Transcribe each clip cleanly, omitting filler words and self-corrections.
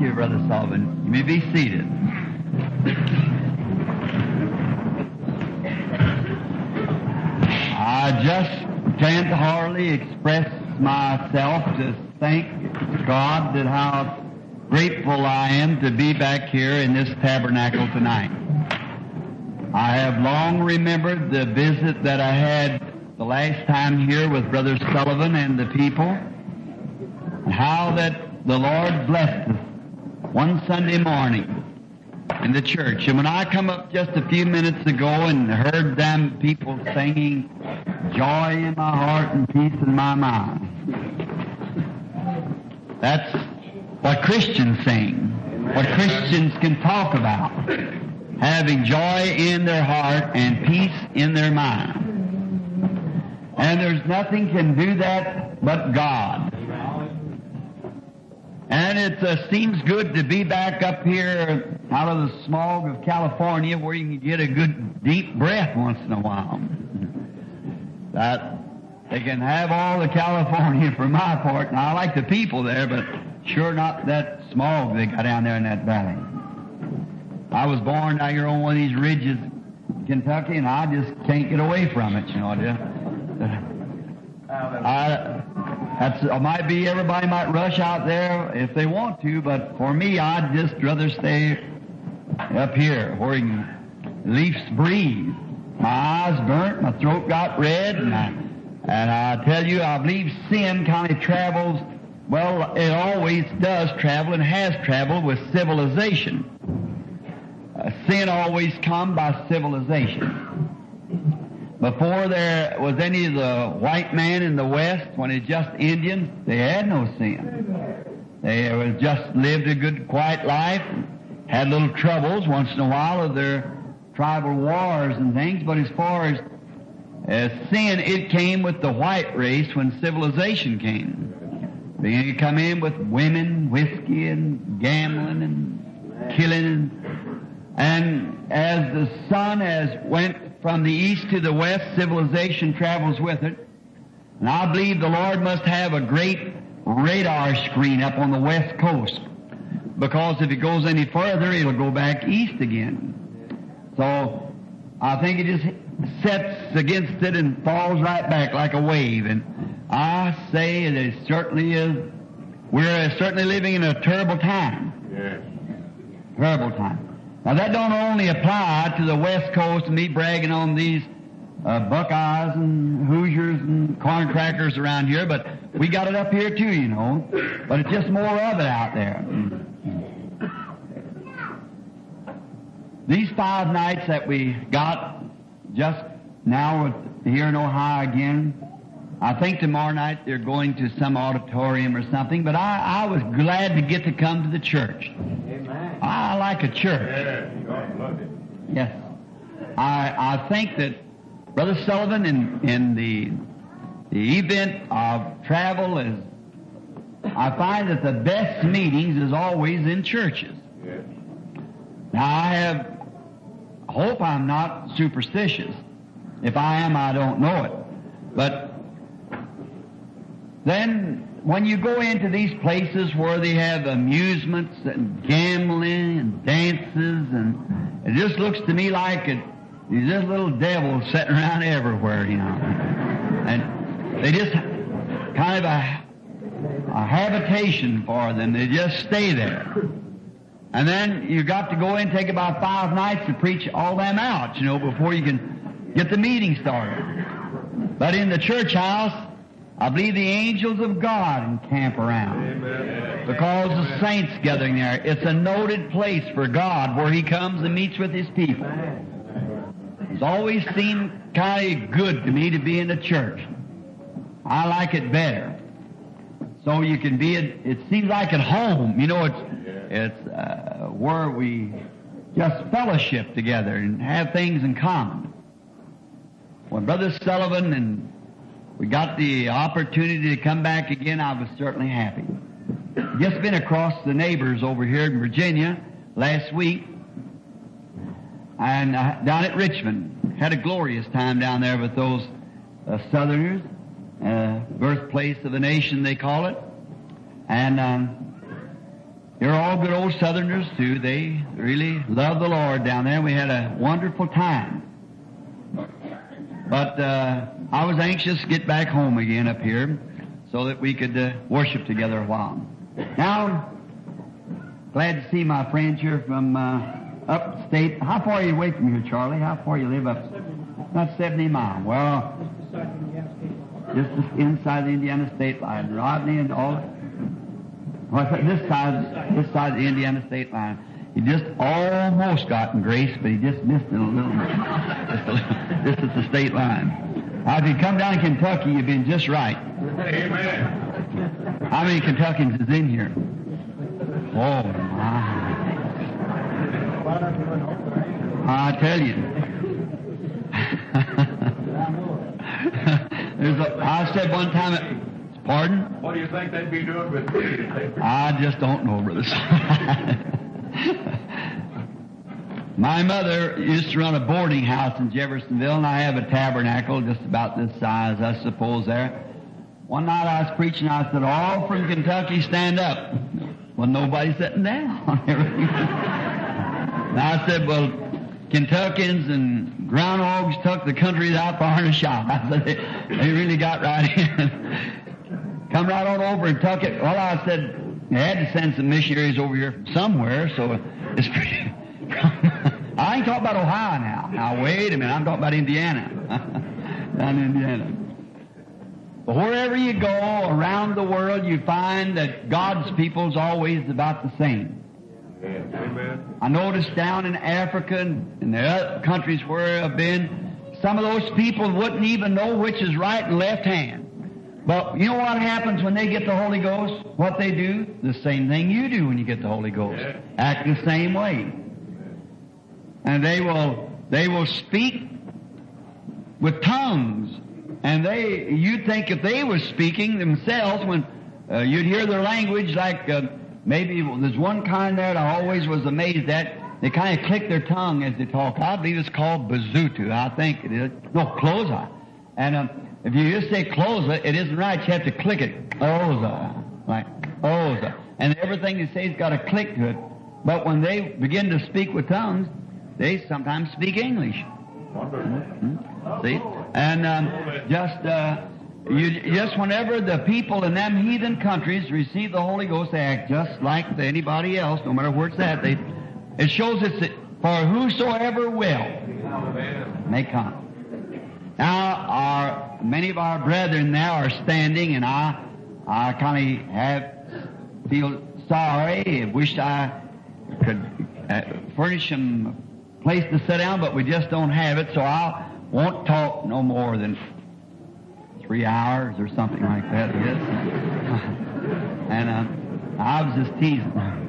you, Brother Sullivan. You may be seated. I just can't hardly express myself to thank God that how grateful I am to be back here in this tabernacle tonight. I have long remembered the visit that I had the last time here with Brother Sullivan and the people, and how that the Lord blessed us one Sunday morning in the church. And when I come up just a few minutes ago and heard them people singing, "Joy in my heart and peace in my mind," that's what Christians sing, what Christians can talk about, having joy in their heart and peace in their mind. And there's nothing can do that but God. And it seems good to be back up here out of the smog of California where you can get a good deep breath once in a while. That they can have all the California for my part, and I like the people there, but sure not that smog they got down there in that valley. I was born out here on one of these ridges in Kentucky, and I just can't get away from it, you know. It might be everybody might rush out there if they want to, but for me, I'd just rather stay up here where you can at least breathe. My eyes burnt, my throat got red, and I tell you, I believe sin kind of travels, well, it always does travel and has traveled with civilization. Sin always comes by civilization. Before there was any of the white man in the West, when it was just Indians, they had no sin. They was just lived a good, quiet life, had little troubles once in a while of their tribal wars and things, but as far as sin, it came with the white race when civilization came. They come in with women, whiskey, and gambling, and killing, and as the sun has went from the east to the west, civilization travels with it. And I believe the Lord must have a great radar screen up on the west coast, because if it goes any further, it'll go back east again. So I think it just sets against it and falls right back like a wave. And I say that it certainly is. We're certainly living in a terrible time. Yes. Terrible time. Now that don't only apply to the West Coast and me bragging on these Buckeyes and Hoosiers and corn crackers around here, but we got it up here too, you know. But it's just more of it out there. These 5 nights that we got just now here in Ohio again, I think tomorrow night they're going to some auditorium or something, but I was glad to get to come to the church. Amen. I like a church. Yeah, God love it. Yes. I think that Brother Sullivan in the event of travel is, I find that the best meetings is always in churches. Yeah. Now I hope I'm not superstitious. If I am, I don't know it. But then when you go into these places where they have amusements and gambling and dances, and it just looks to me like these just little devils sitting around everywhere, you know. And they just kind of a habitation for them. They just stay there. And then you got to go in and take about 5 nights to preach all them out, you know, before you can get the meeting started. But in the church house, I believe the angels of God encamp around. Amen. Because the saints gathering there. It's a noted place for God where He comes and meets with His people. It's always seemed kind of good to me to be in the church. I like it better. So you can be, it seems like at home. You know, it's where we just fellowship together and have things in common. When Brother Sullivan and we got the opportunity to come back again, I was certainly happy. Just been across the neighbors over here in Virginia last week, and down at Richmond. Had a glorious time down there with those Southerners, birthplace of the nation they call it. And They're all good old Southerners, too. They really love the Lord down there. We had a wonderful time. But I was anxious to get back home again up here so that we could worship together a while. Now, glad to see my friends here from upstate. How far are you away from here, Charlie? How far you live up? 70 miles. About 70 miles. Well, Just beside the Indiana State line. just inside the Indiana State line. Rodney and all. Well, this side of the Indiana State line. He just almost got in grace, but he just missed it a little bit. This is the state line. Now, if you come down to Kentucky, you've been just right. Amen. How many Kentuckians is in here? Oh, my. I tell you. I said one time, pardon? What do you think they'd be doing with me? I just don't know, Brother. My mother used to run a boarding house in Jeffersonville, and I have a tabernacle just about this size, I suppose, there. One night I was preaching, I said, all from Kentucky stand up. Well, nobody's sitting down. And I said, well, Kentuckians and groundhogs took the country out for a shot. I said, they really got right in. Come right on over and tuck it. Well, I said, they had to send some missionaries over here from somewhere, so it's pretty... I ain't talking about Ohio now. Now, wait a minute. I'm talking about Indiana. Down in Indiana. But wherever you go around the world, you find that God's people's always about the same. Amen. I noticed down in Africa and in the other countries where I've been, some of those people wouldn't even know which is right and left hand. But you know what happens when they get the Holy Ghost? What they do? The same thing you do when you get the Holy Ghost. Yeah. Act the same way. And they will speak with tongues. And you'd think if they were speaking themselves, when you'd hear their language, like maybe there's one kind there that I always was amazed at. They kind of click their tongue as they talk. I believe it's called Bazutu. I think it is. No, Cloza. And if you just say Cloza, it isn't right. You have to click it. Cloza. Like Cloza. And everything they say has got a click to it. But when they begin to speak with tongues, they sometimes speak English. See? And just whenever the people in them heathen countries receive the Holy Ghost, they act just like anybody else, no matter where it's at. It shows it's for whosoever will may come. Now, many of our brethren now are standing, and I kind of feel sorry. Wish I could furnish them a place to sit down, but we just don't have it, so I won't talk no more than 3 hours or something like that. Yes. And I was just teasing.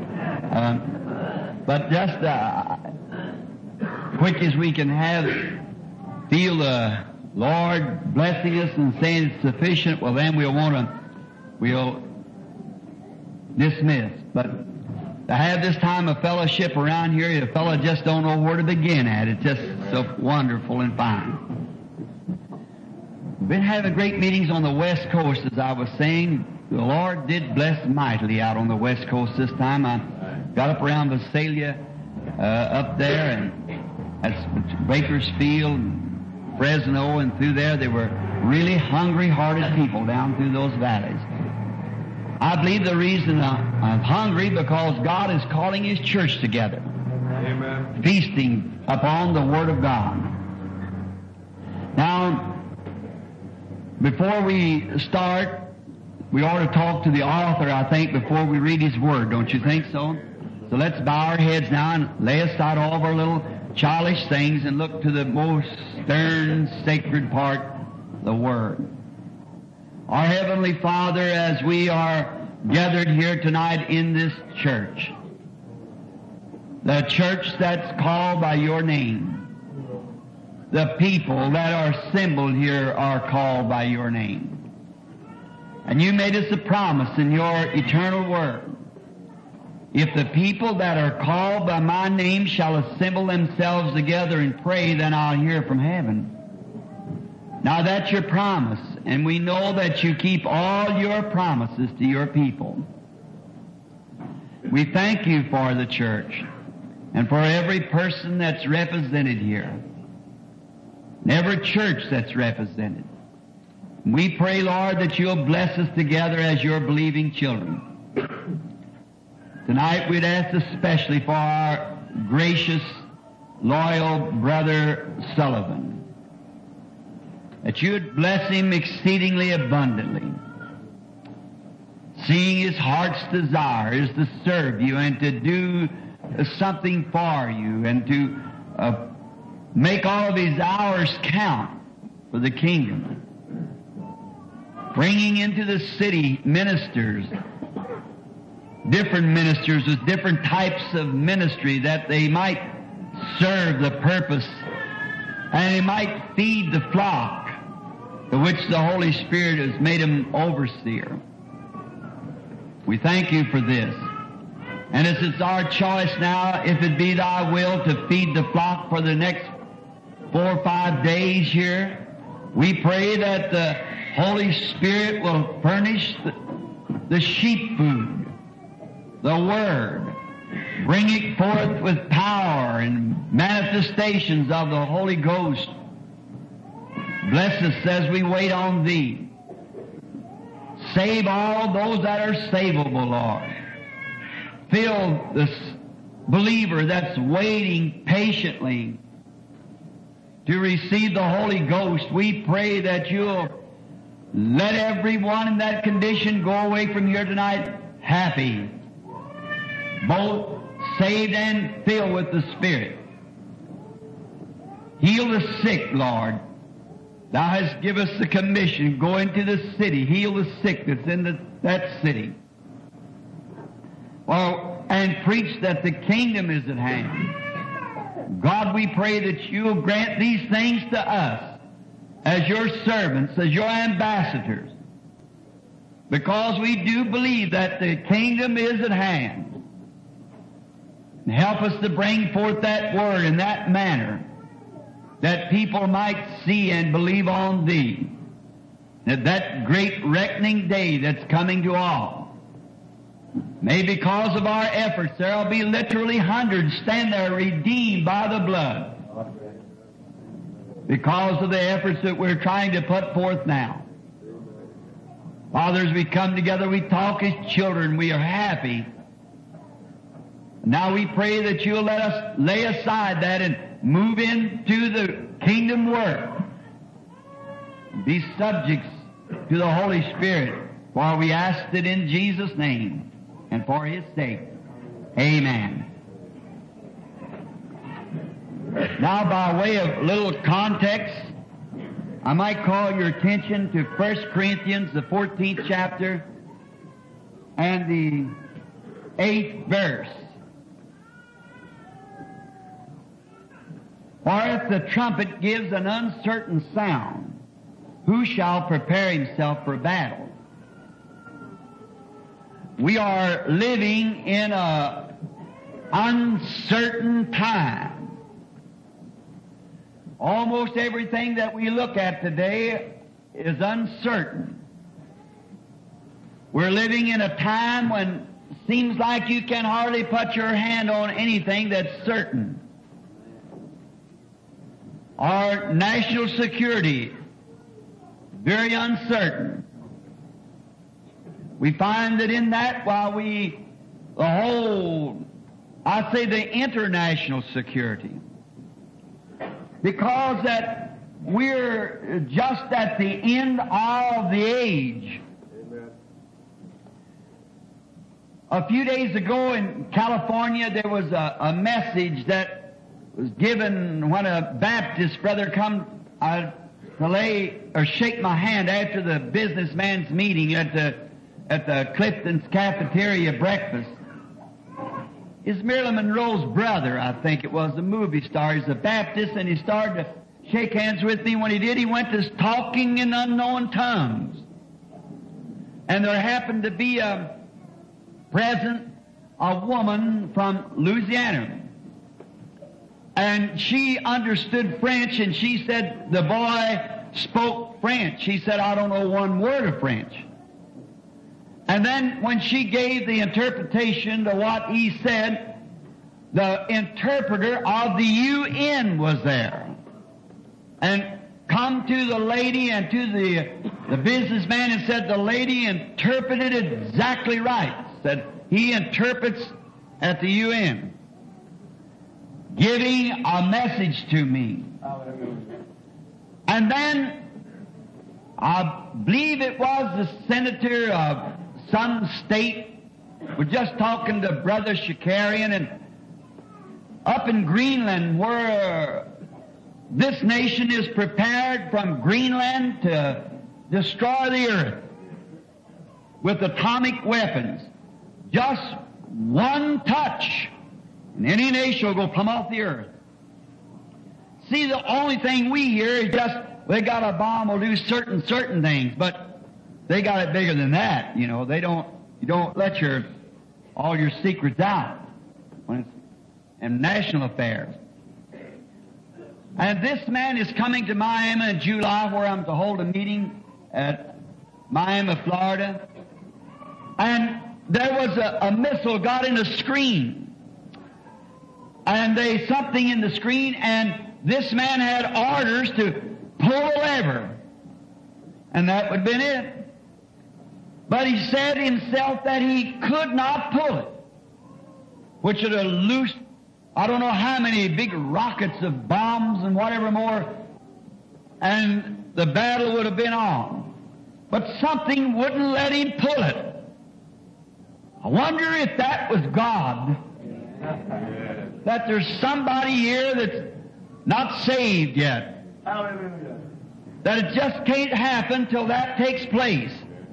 But just quick as we can feel the Lord blessing us and saying it's sufficient, well then we'll dismiss. But to have this time of fellowship around here, a fellow just don't know where to begin at. It's just so wonderful and fine. We've been having great meetings on the West Coast, as I was saying. The Lord did bless mightily out on the West Coast this time. I got up around Visalia, up there, and that's Bakersfield, and Fresno, and through there. They were really hungry-hearted people down through those valleys. I believe the reason I'm hungry because God is calling His church together. Amen. Feasting upon the Word of God. Now, before we start, we ought to talk to the author, I think, before we read his Word. Don't you think so? So let's bow our heads now and lay aside all of our little childish things and look to the most stern, sacred part, the Word. Our Heavenly Father, as we are gathered here tonight in this church, the church that's called by your name, the people that are assembled here are called by your name. And you made us a promise in your eternal word. If the people that are called by my name shall assemble themselves together and pray, then I'll hear from heaven. Now that's your promise, and we know that you keep all your promises to your people. We thank you for the church and for every person that's represented here, and every church that's represented. We pray, Lord, that you'll bless us together as your believing children. Tonight we'd ask especially for our gracious, loyal brother Sullivan, that you would bless him exceedingly abundantly, seeing his heart's desire is to serve you and to do something for you and to make all of his hours count for the kingdom. Bringing into the city ministers, different ministers with different types of ministry, that they might serve the purpose and they might feed the flock to which the Holy Spirit has made him overseer. We thank you for this. And as it's our choice now, if it be thy will, to feed the flock for the next 4 or 5 days here, we pray that the Holy Spirit will furnish the sheep food, the Word, bring it forth with power and manifestations of the Holy Ghost. Bless us as we wait on Thee. Save all those that are savable, Lord. Fill this believer that's waiting patiently to receive the Holy Ghost. We pray that you'll let everyone in that condition go away from here tonight happy, both saved and filled with the Spirit. Heal the sick, Lord. Thou hast given us the commission. Go into the city. Heal the sick that's in that city. Well, and preach that the kingdom is at hand. God, we pray that you'll grant these things to us as your servants, as your ambassadors, because we do believe that the kingdom is at hand. And help us to bring forth that word in that manner, that people might see and believe on Thee. That great reckoning day that's coming to all. May because of our efforts there will be literally hundreds stand there redeemed by the blood. Because of the efforts that we're trying to put forth now. Father, as we come together, we talk as children, we are happy. Now we pray that you'll let us lay aside that and move into the kingdom work. Be subjects to the Holy Spirit, for we ask it in Jesus' name and for His sake. Amen. Now, by way of little context, I might call your attention to 1 Corinthians, the 14th chapter, and the 8th verse. For if the trumpet gives an uncertain sound, who shall prepare himself for battle? We are living in an uncertain time. Almost everything that we look at today is uncertain. We're living in a time when it seems like you can hardly put your hand on anything that's certain. Our national security, very uncertain. We find that in that, while the international security, because that we're just at the end of the age. Amen. A few days ago in California, there was a message that was given when a Baptist brother come to lay or shake my hand after the businessman's meeting at the Clifton's cafeteria breakfast. Is Marilyn Monroe's brother, I think it was, the movie star. He's a Baptist, and he started to shake hands with me. When he did, he went to talking in unknown tongues. And there happened to be present a woman from Louisiana. And she understood French, and she said the boy spoke French. She said, I don't know one word of French. And then when she gave the interpretation to what he said, the interpreter of the UN was there. And come to the lady and to the businessman and said the lady interpreted it exactly right. Said he interprets at the UN, giving a message to me. And then I believe it was the senator of some state was just talking to Brother Shakarian, and up in Greenland where this nation is prepared from Greenland to destroy the earth with atomic weapons. Just one touch, and any nation will go plumb off the earth. See, the only thing we hear is just, they got a bomb, will do certain things, but they got it bigger than that, you know. You don't let all your secrets out when it's in national affairs. And this man is coming to Miami in July, where I'm to hold a meeting at Miami, Florida. And there was a missile got in a screen. And something in the screen, and this man had orders to pull a lever. And that would have been it. But he said himself that he could not pull it, which would have loosed I don't know how many big rockets of bombs and whatever more, and the battle would have been on. But something wouldn't let him pull it. I wonder if that was God. That there's somebody here that's not saved yet. Hallelujah. That it just can't happen till that takes place.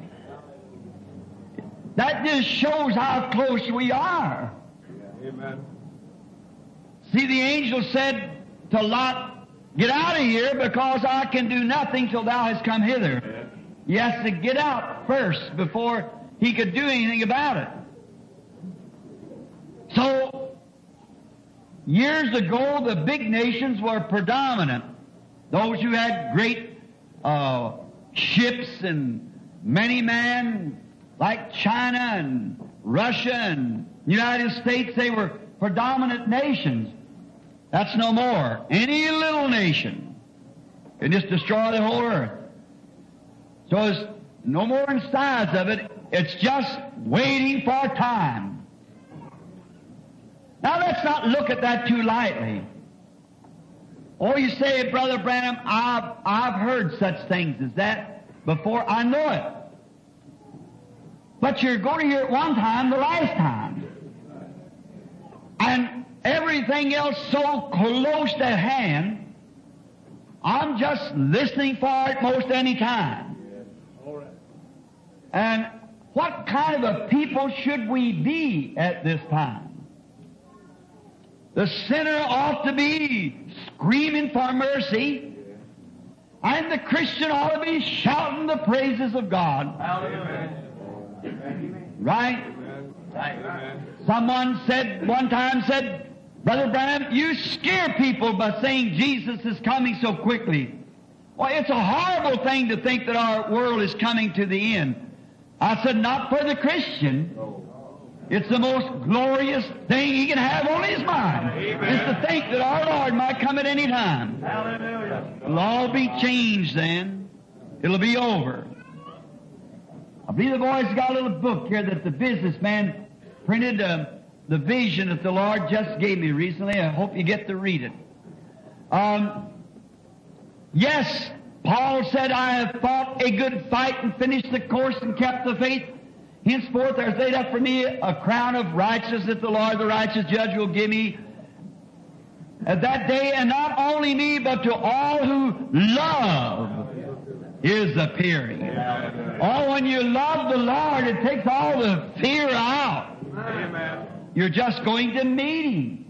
That just shows how close we are. Amen. See, the angel said to Lot, get out of here, because I can do nothing till thou hast come hither. He has to get out first before he could do anything about it. So, years ago, the big nations were predominant. Those who had great ships and many men, like China and Russia and United States, they were predominant nations. That's no more. Any little nation can just destroy the whole earth. So there's no more in size of it. It's just waiting for time. Now let's not look at that too lightly. Or you say, Brother Branham, I've heard such things as that before. I know it. But you're going to hear it one time, the last time. And everything else so close at hand, I'm just listening for it most any time. And what kind of a people should we be at this time? The sinner ought to be screaming for mercy, and the Christian ought to be shouting the praises of God. Right? Someone said, one time said, Brother Branham, you scare people by saying Jesus is coming so quickly. Well, it's a horrible thing to think that our world is coming to the end. I said, not for the Christian. It's the most glorious thing he can have on his mind. Is to think that our Lord might come at any time. Hallelujah. It'll all be changed then. It'll be over. I believe the boys got a little book here that the businessman printed, the vision that the Lord just gave me recently. I hope you get to read it. Yes, Paul said, I have fought a good fight and finished the course and kept the faith. Henceforth there is laid up for me a crown of righteousness that the Lord, the righteous judge, will give me at that day, and not only me, but to all who love His appearing. Oh, when you love the Lord, it takes all the fear out. Amen. You're just going to meet Him.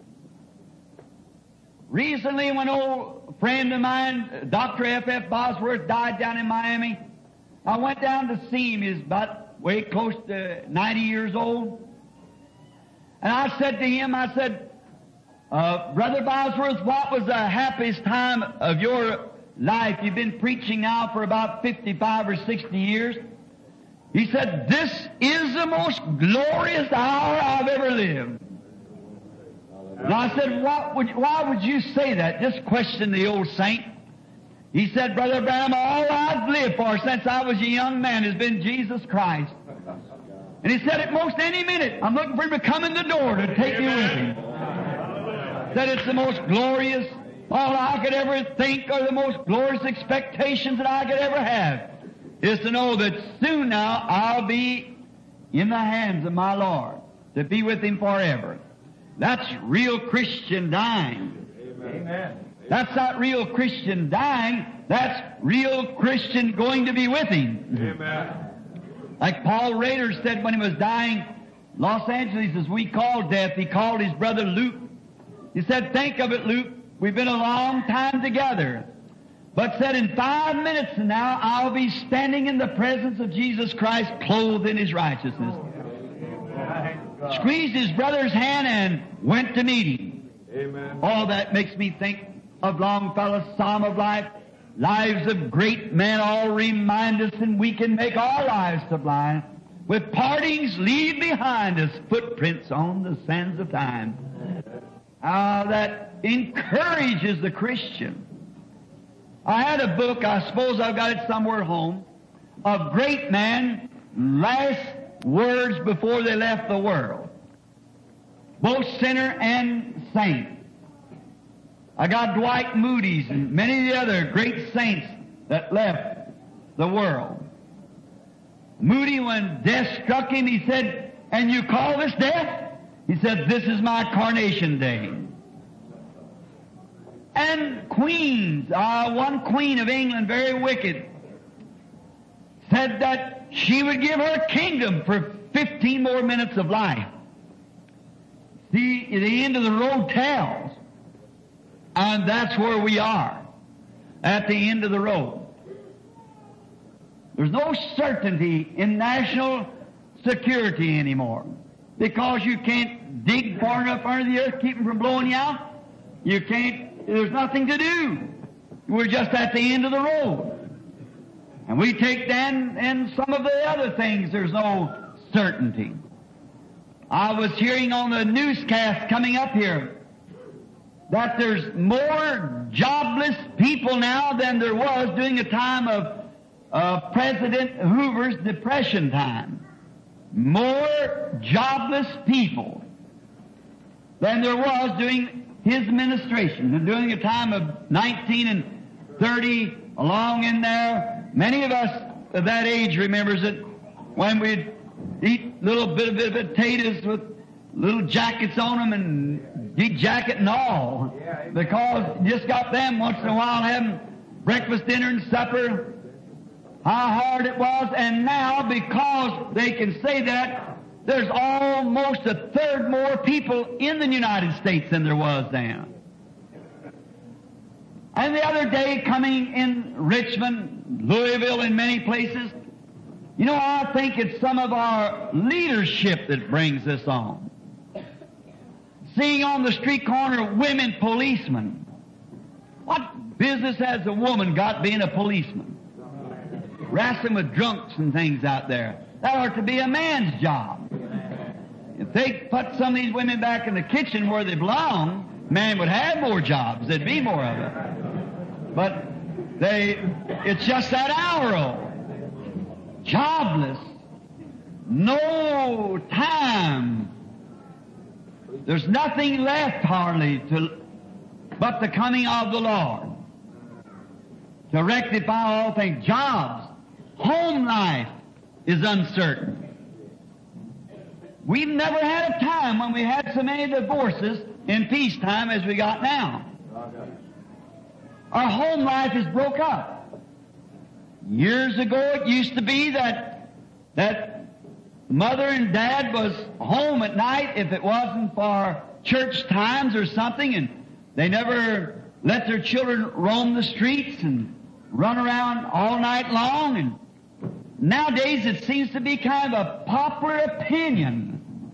Recently, when an old friend of mine, Dr. F.F. Bosworth, died down in Miami, I went down to see him. He's about way close to 90 years old. And I said to him, I said, Brother Bosworth, what was the happiest time of your life? You've been preaching now for about 55 or 60 years. He said, this is the most glorious hour I've ever lived. And I said, why would you say that? Just question the old saint. He said, Brother Branham, all I've lived for since I was a young man has been Jesus Christ. And he said, at most any minute, I'm looking for him to come in the door to take me with him. Said it's the most glorious, all I could ever think, or the most glorious expectations that I could ever have, is to know that soon now I'll be in the hands of my Lord, to be with Him forever. That's real Christian dying. Amen. That's not real Christian dying. That's real Christian going to be with Him. Amen. Like Paul Rader said when he was dying, Los Angeles, as we call death, he called his brother Luke. He said, think of it, Luke, we've been a long time together. But said, in 5 minutes from now, I'll be standing in the presence of Jesus Christ, clothed in His righteousness. Squeezed his brother's hand and went to meet him. Amen. All that makes me think of Longfellow's Psalm of Life. Lives of great men all remind us, and we can make our lives sublime. With partings leave behind us footprints on the sands of time. How that encourages the Christian. I had a book, I suppose I've got it somewhere at home, of great men, last words before they left the world. Both sinner and saint. I got Dwight Moody's and many of the other great saints that left the world. Moody, when death struck him, he said, and you call this death? He said, this is my coronation day. And queens, one queen of England, very wicked, said that she would give her kingdom for 15 more minutes of life. See, the end of the road tells. And that's where we are, at the end of the road. There's no certainty in national security anymore, because you can't dig far enough under the earth, keep them from blowing you out. You can't, there's nothing to do. We're just at the end of the road. And we take then, and some of the other things, there's no certainty. I was hearing on the newscast coming up here that there's more jobless people now than there was during the time of President Hoover's Depression time. More jobless people than there was during his administration. And during the time of 19 and 30, along in there, many of us of that age remembers it, when we'd eat little bit of potatoes with little jackets on them and de-jacket and all, because you just got them once in a while having breakfast, dinner, and supper. How hard it was. And now, because they can say that, there's almost a third more people in the United States than there was then. And the other day, coming in Richmond, Louisville, and many places, you know, I think it's some of our leadership that brings this on. Seeing on the street corner women policemen. What business has a woman got being a policeman? Wrestling with drunks and things out there. That ought to be a man's job. If they put some of these women back in the kitchen where they belong, man would have more jobs. There'd be more of it. But it's just that hour old. Jobless. No time. There's nothing left hardly but the coming of the Lord to rectify all things. Jobs, home life is uncertain. We've never had a time when we had so many divorces in peacetime as we got now. Our home life is broke up. Years ago it used to be that mother and dad was home at night if it wasn't for church times or something, and they never let their children roam the streets and run around all night long. And nowadays it seems to be kind of a popular opinion.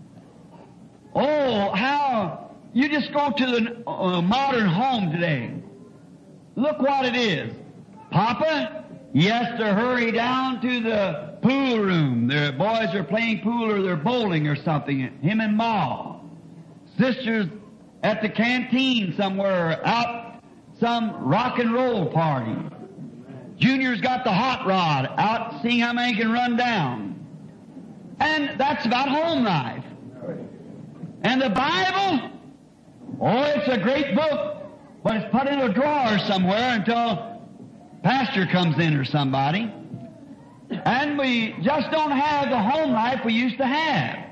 Oh, how you just go to the modern home today. Look what it is. Papa, he has to hurry down to the pool room. Their boys are playing pool or they're bowling or something. Him and Ma. Sisters at the canteen somewhere, out some rock and roll party. Junior's got the hot rod, out seeing how many can run down. And that's about home life. And the Bible, oh, it's a great book, but it's put in a drawer somewhere until pastor comes in or somebody. And we just don't have the home life we used to have.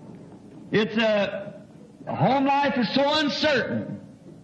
Home life is so uncertain.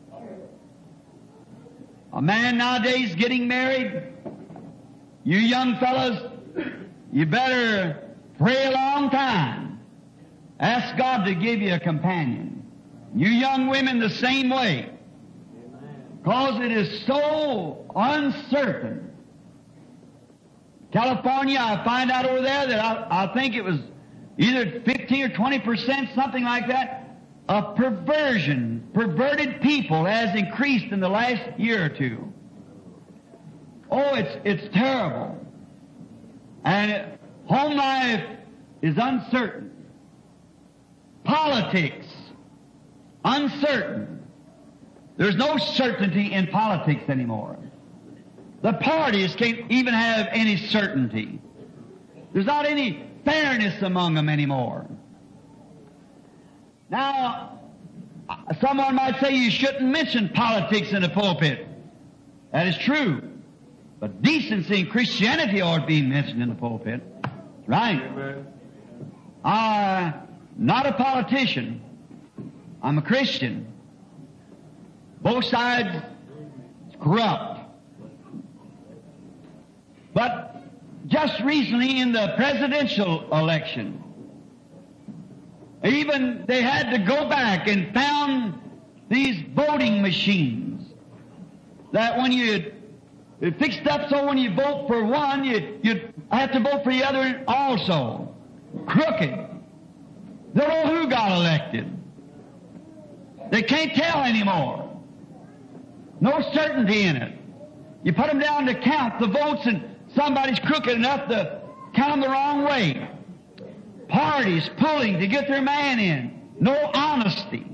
A man nowadays getting married, you young fellas, you better pray a long time. Ask God to give you a companion. You young women the same way. Because it is so uncertain. California, I find out over there that I think it was either 15 or 20%, something like that, of perversion, perverted people has increased in the last year or two. Oh, it's terrible. And home life is uncertain. Politics, uncertain. There's no certainty in politics anymore. The parties can't even have any certainty. There's not any fairness among them anymore. Now, someone might say you shouldn't mention politics in the pulpit. That is true. But decency and Christianity ought to be mentioned in the pulpit. Right. Amen. I'm not a politician. I'm a Christian. Both sides corrupt. But just recently in the presidential election, even they had to go back and found these voting machines that when you fixed up so when you vote for one, you have to vote for the other also. Crooked. They don't know who got elected. They can't tell anymore. No certainty in it. You put them down to count the votes and somebody's crooked enough to count them the wrong way. Parties pulling to get their man in. No honesty.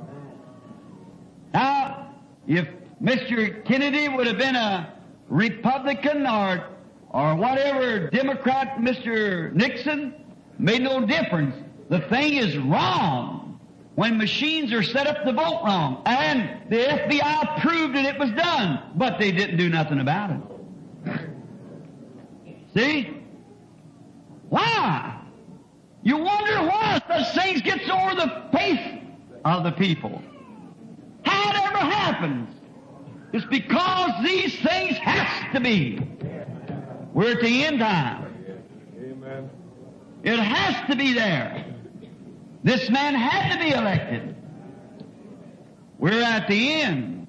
Now, if Mr. Kennedy would have been a Republican or whatever, Democrat, Mr. Nixon, made no difference. The thing is wrong when machines are set up to vote wrong. And the FBI proved that it was done, but they didn't do nothing about it. See? Why? You wonder why such things gets over the face of the people. How it ever happens? It's because these things has to be. We're at the end time. Amen. It has to be there. This man had to be elected. We're at the end.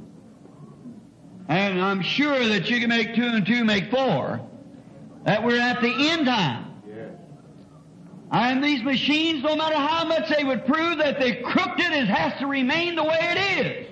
And I'm sure that you can make 2 and 2 make 4. That we're at the end time. And these machines, no matter how much they would prove that they crooked it, it has to remain the way it is.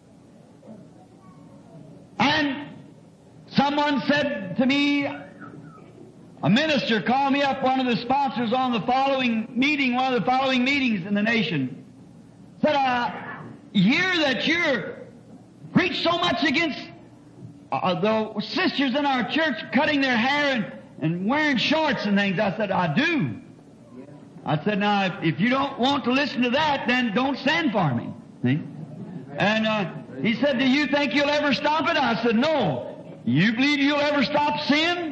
And someone said to me, a minister called me up, one of the sponsors on the following meeting, one of the following meetings in the nation, said, I hear that you preach so much against the sisters in our church cutting their hair and wearing shorts and things. I said, I do. I said, now, if you don't want to listen to that, then don't send for me. See? And he said, do you think you'll ever stop it? I said, no. You believe you'll ever stop sin?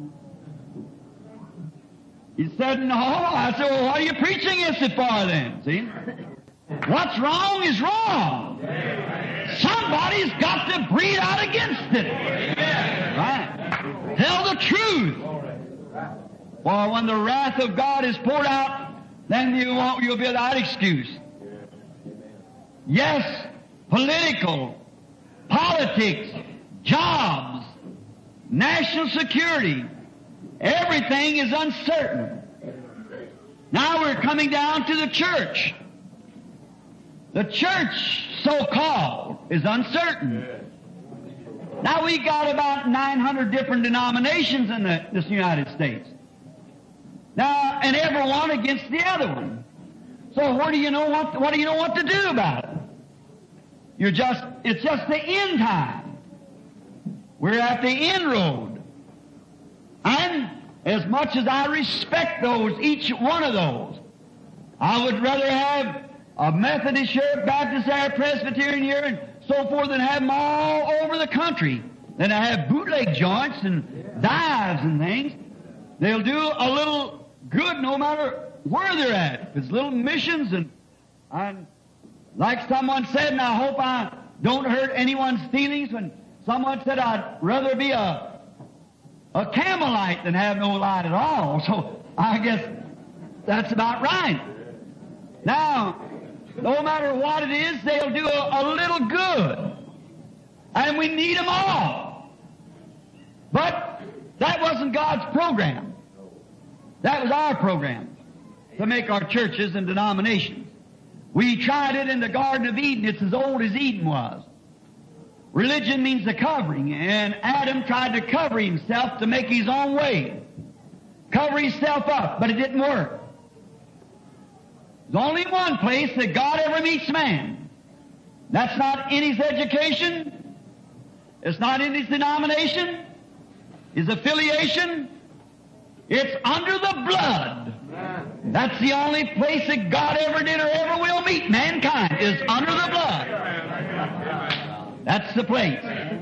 He said, no. I said, well, what are you preaching against it for then? See? What's wrong is wrong. Somebody's got to breathe out against it. Right? Tell the truth. For when the wrath of God is poured out, then you'll be without excuse. Yes, politics, jobs, national security, everything is uncertain. Now we're coming down to the church. The church, so-called, is uncertain. Now we got about 900 different denominations in this United States. Now, and every one against the other one. So what do you know what to do about it? It's just the end time. We're at the end road. And as much as I respect each one of those, I would rather have a Methodist here, Baptist here, Presbyterian here, and so forth, and have them all over the country than I have bootleg joints and dives and things. They'll do a little good no matter where they're at. It's little missions, and like someone said, and I hope I don't hurt anyone's feelings, when someone said I'd rather be a Campbellite than have no light at all. So I guess that's about right. Now, no matter what it is, they'll do a little good. And we need them all. But that wasn't God's program. That was our program, to make our churches and denominations. We tried it in the Garden of Eden. It's as old as Eden was. Religion means the covering, and Adam tried to cover himself to make his own way. Cover himself up, but it didn't work. There's only one place that God ever meets man. That's not in his education. It's not in his denomination, his affiliation. It's under the blood. That's the only place that God ever did or ever will meet mankind, is under the blood. That's the place.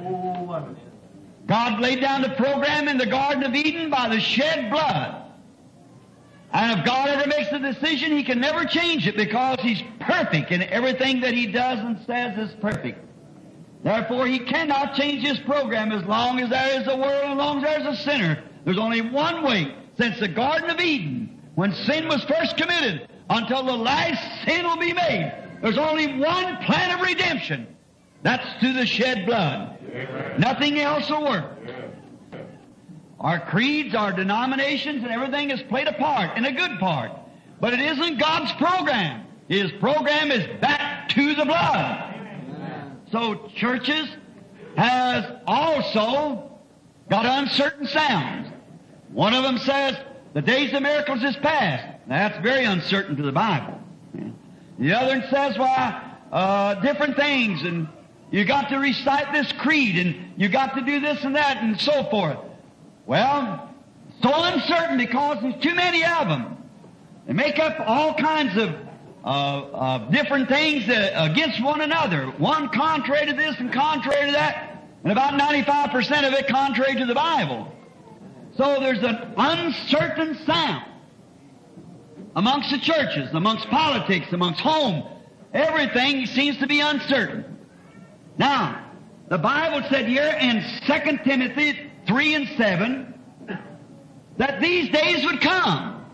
God laid down the program in the Garden of Eden by the shed blood. And if God ever makes a decision, He can never change it, because He's perfect, and everything that He does and says is perfect. Therefore, He cannot change His program as long as there is a world, as long as there is a sinner. There's only one way, since the Garden of Eden, when sin was first committed, until the last sin will be made. There's only one plan of redemption. That's through the shed blood. Nothing else will work. Our creeds, our denominations, and everything has played a part, and a good part. But it isn't God's program. His program is back to the blood. So churches has also got uncertain sounds. One of them says, the days of miracles is past. Now, that's very uncertain to the Bible. The other one says, different things, and you got to recite this creed, and you got to do this and that, and so forth. Well, so uncertain because there's too many of them. They make up all kinds of different things against one another. One contrary to this and contrary to that, and about 95% of it contrary to the Bible. So there's an uncertain sound amongst the churches, amongst politics, amongst home. Everything seems to be uncertain. Now, the Bible said here in 2 Timothy 3:7 that these days would come.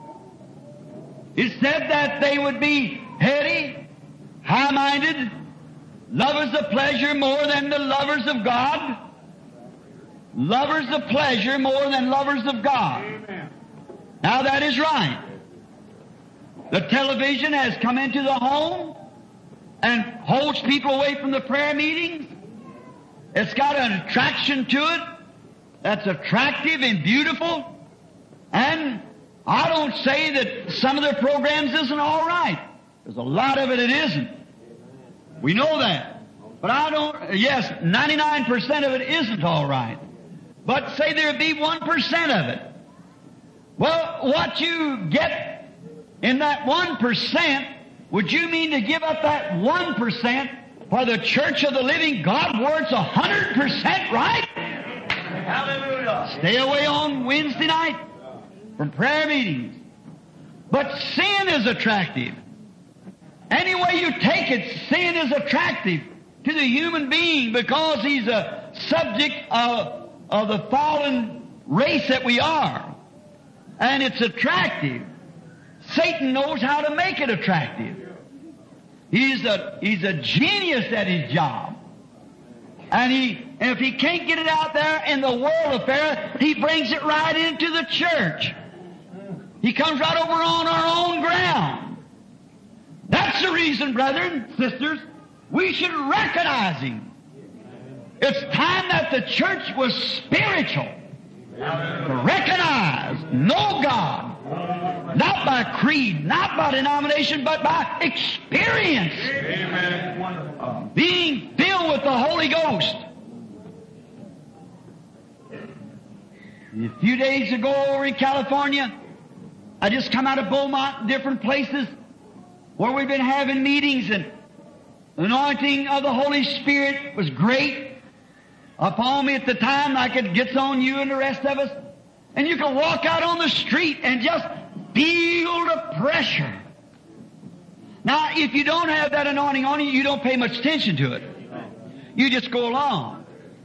It said that they would be heady, high-minded, lovers of pleasure more than the lovers of God. Lovers of pleasure more than lovers of God. Amen. Now that is right. The television has come into the home and holds people away from the prayer meetings. It's got an attraction to it that's attractive and beautiful. And I don't say that some of their programs isn't all right. There's a lot of it that isn't. We know that. But 99% of it isn't all right. But say there'd be 1% of it. Well, what you get in that 1%, would you mean to give up that 1% for the church of the living God where it's 100% right? Hallelujah. Stay away on Wednesday night from prayer meetings. But sin is attractive. Any way you take it, sin is attractive to the human being because he's a subject of the fallen race that we are. And it's attractive. Satan knows how to make it attractive. He's a genius at his job. And if he can't get it out there in the world affair, he brings it right into the church. He comes right over on our own ground. That's the reason, brethren, sisters, we should recognize him. It's time that the church was spiritual. To recognize, know God, Not by creed, not by denomination, but by experience. Amen. Being filled with the Holy Ghost. A few days ago over in California, I just come out of Beaumont and different places where we've been having meetings, and the anointing of the Holy Spirit was great upon me at the time, like it gets on you and the rest of us. And you can walk out on the street and just feel the pressure. Now, if you don't have that anointing on you, you don't pay much attention to it. You just go along.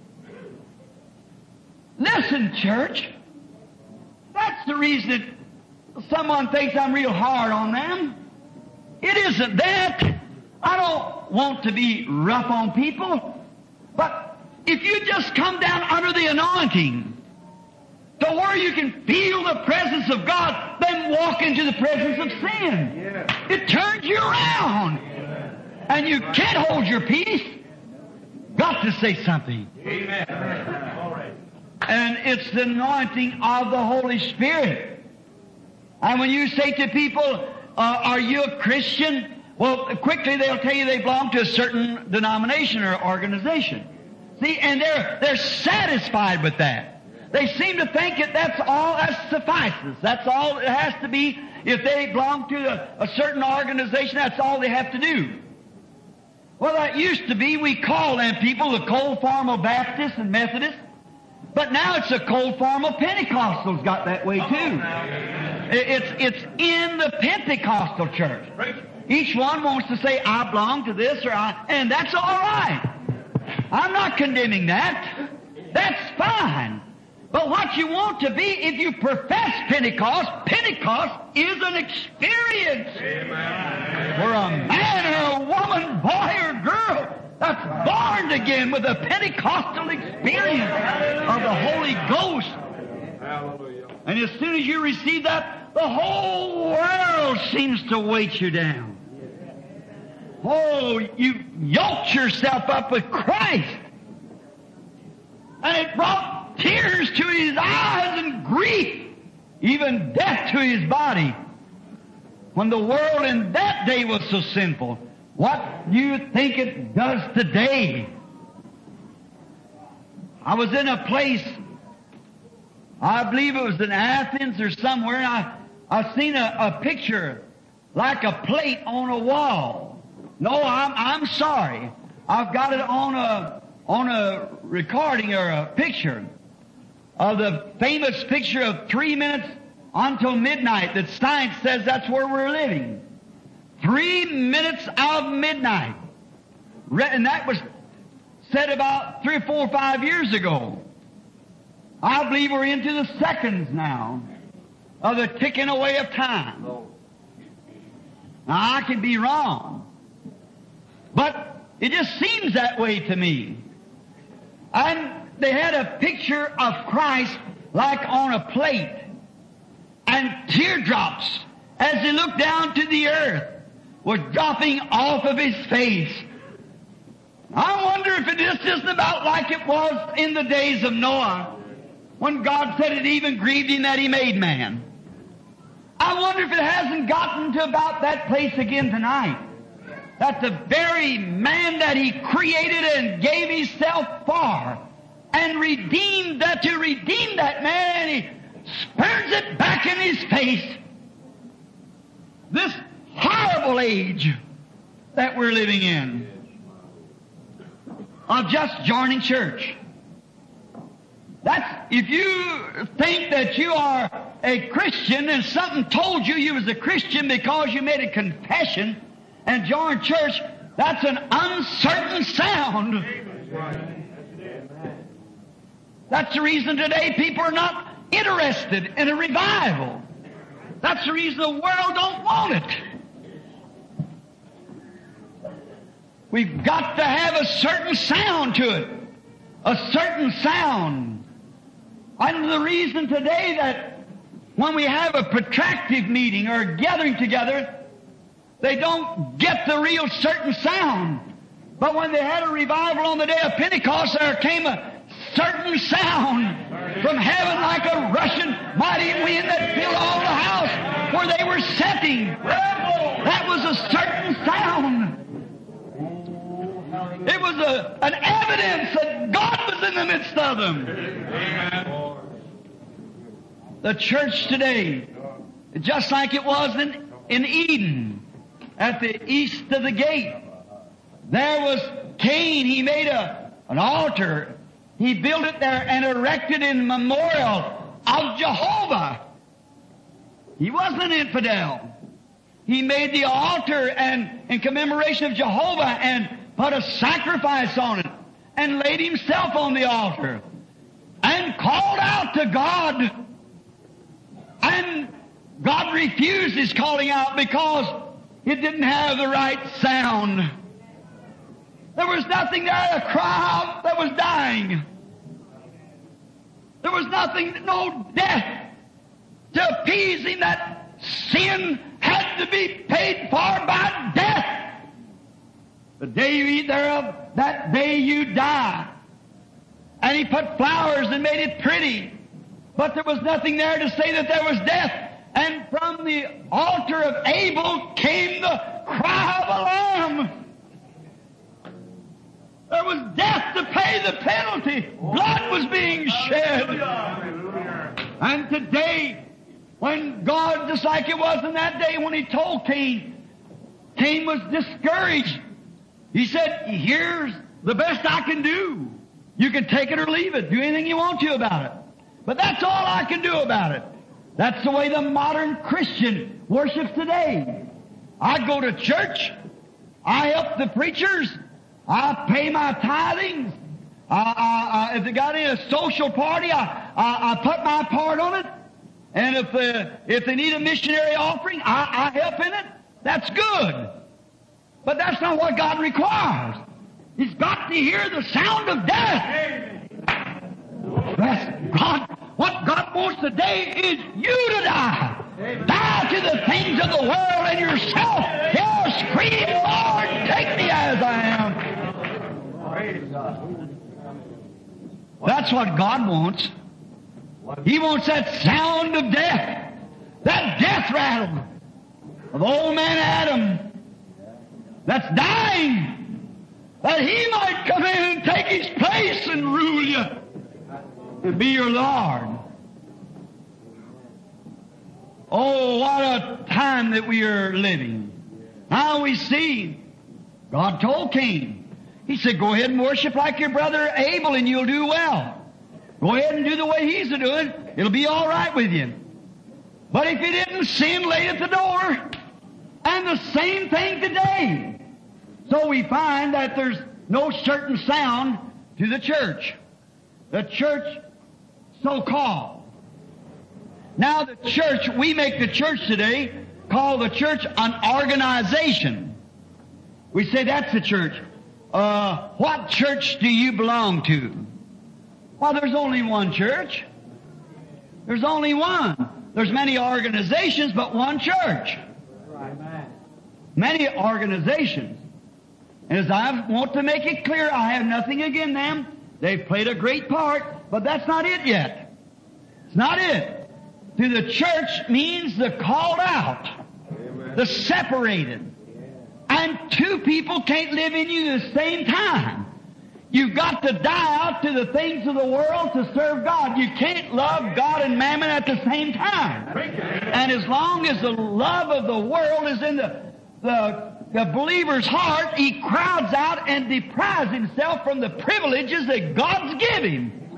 Listen, church. That's the reason that someone thinks I'm real hard on them. It isn't that. I don't want to be rough on people. But if you just come down under the anointing to where you can feel the presence of God, then walk into the presence of sin. It turns you around. And you can't hold your peace. Got to say something. Amen. All right. And it's the anointing of the Holy Spirit. And when you say to people, are you a Christian? Well, quickly they'll tell you they belong to a certain denomination or organization. See, and they're satisfied with that. They seem to think that that's all that suffices. That's all it has to be. If they belong to a certain organization, that's all they have to do. Well, that used to be, we call them people the cold form of Baptists and Methodists. But now it's a cold form of Pentecostals got that way too. It's in the Pentecostal church. Each one wants to say, I belong to this or and that's all right. I'm not condemning that. That's fine. But what you want to be, if you profess Pentecost, Pentecost is an experience. Amen. Where a man or a woman, boy or girl, that's born again with a Pentecostal experience of the Holy Ghost. Hallelujah. And as soon as you receive that, the whole world seems to weight you down. Oh, you yoked yourself up with Christ. And it brought tears to his eyes and grief, even death to his body. When the world in that day was so sinful, what do you think it does today? I was in a place, I believe it was in Athens or somewhere, and I seen a picture like a plate on a wall. No, I'm sorry. I've got it on a recording or a picture of the famous picture of 3 minutes until midnight that science says that's where we're living. 3 minutes of midnight. And that was said about 3 or 4 or 5 years ago. I believe we're into the seconds now of the ticking away of time. Now, I can be wrong, but it just seems that way to me. And they had a picture of Christ like on a plate, and teardrops, as he looked down to the earth, were dropping off of his face. I wonder if it just isn't about like it was in the days of Noah, when God said it even grieved him that he made man. I wonder if it hasn't gotten to about that place again tonight. That the very man that he created and gave himself for, and redeemed that, to redeem that man, and he spurns it back in his face. This horrible age that we're living in of just joining church. That's, if you think that you are a Christian and something told you you was a Christian because you made a confession and joined church, that's an uncertain sound. That's the reason today people are not interested in a revival. That's the reason the world don't want it. We've got to have a certain sound to it. A certain sound. And the reason today that when we have a protracted meeting or a gathering together, they don't get the real certain sound. But when they had a revival on the day of Pentecost, there came a certain sound. from heaven like a rushing mighty wind that filled all the house where they were sitting. That was a certain sound. It was an evidence that God was in the midst of them. The church today, just like it was in Eden, at the east of the gate, there was Cain. He made an altar. He built it there and erected in memorial of Jehovah. He wasn't an infidel. He made the altar and in commemoration of Jehovah and put a sacrifice on it and laid himself on the altar and called out to God. And God refused his calling out because it didn't have the right sound. There was nothing there to cry out that was dying. There was nothing, no death to appease him. That sin had to be paid for by death. The day you eat thereof, that day you die. And he put flowers and made it pretty. But there was nothing there to say that there was death. And from the altar of Abel came the cry of alarm. There was death to pay the penalty. Blood was being shed. And today, when God, just like it was in that day when he told Cain, Cain was discouraged. He said, here's the best I can do. You can take it or leave it. Do anything you want to about it. But that's all I can do about it. That's the way the modern Christian worships today. I go to church. I help the preachers. I pay my tithings. If they got in a social party, I put my part on it. And if they need a missionary offering, I help in it. That's good. But that's not what God requires. He's got to hear the sound of death. That's God. What God wants today is you to die. Die to the things of the world and yourself. He'll scream, Lord, take me as I am. That's what God wants. He wants that sound of death, that death rattle of old man Adam that's dying, that he might come in and take his place and rule you and be your Lord. Oh, what a time that we are living. Now we see, God told Cain, he said, go ahead and worship like your brother Abel and you'll do well. Go ahead and do the way he's doing. It'll be all right with you. But if he didn't, sin laid at the door. And the same thing today. So we find that there's no certain sound to the church. The church, so-called. Now the church, we make the church today, call the church an organization. We say that's the church. What church do you belong to? Well, there's only one church. There's only one. There's many organizations, but one church. Many organizations. And as I want to make it clear, I have nothing against them. They've played a great part, but that's not it yet. It's not it. To the church means the called out, the separated. And two people can't live in you at the same time. You've got to die out to the things of the world to serve God. You can't love God and mammon at the same time. And as long as the love of the world is in the believer's heart, he crowds out and deprives himself from the privileges that God's given him.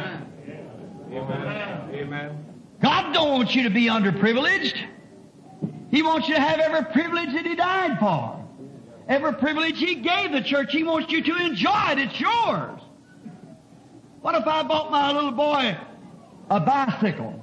Amen. Amen. God don't want you to be underprivileged. He wants you to have every privilege that He died for. Every privilege He gave the church, He wants you to enjoy it. It's yours. What if I bought my little boy a bicycle?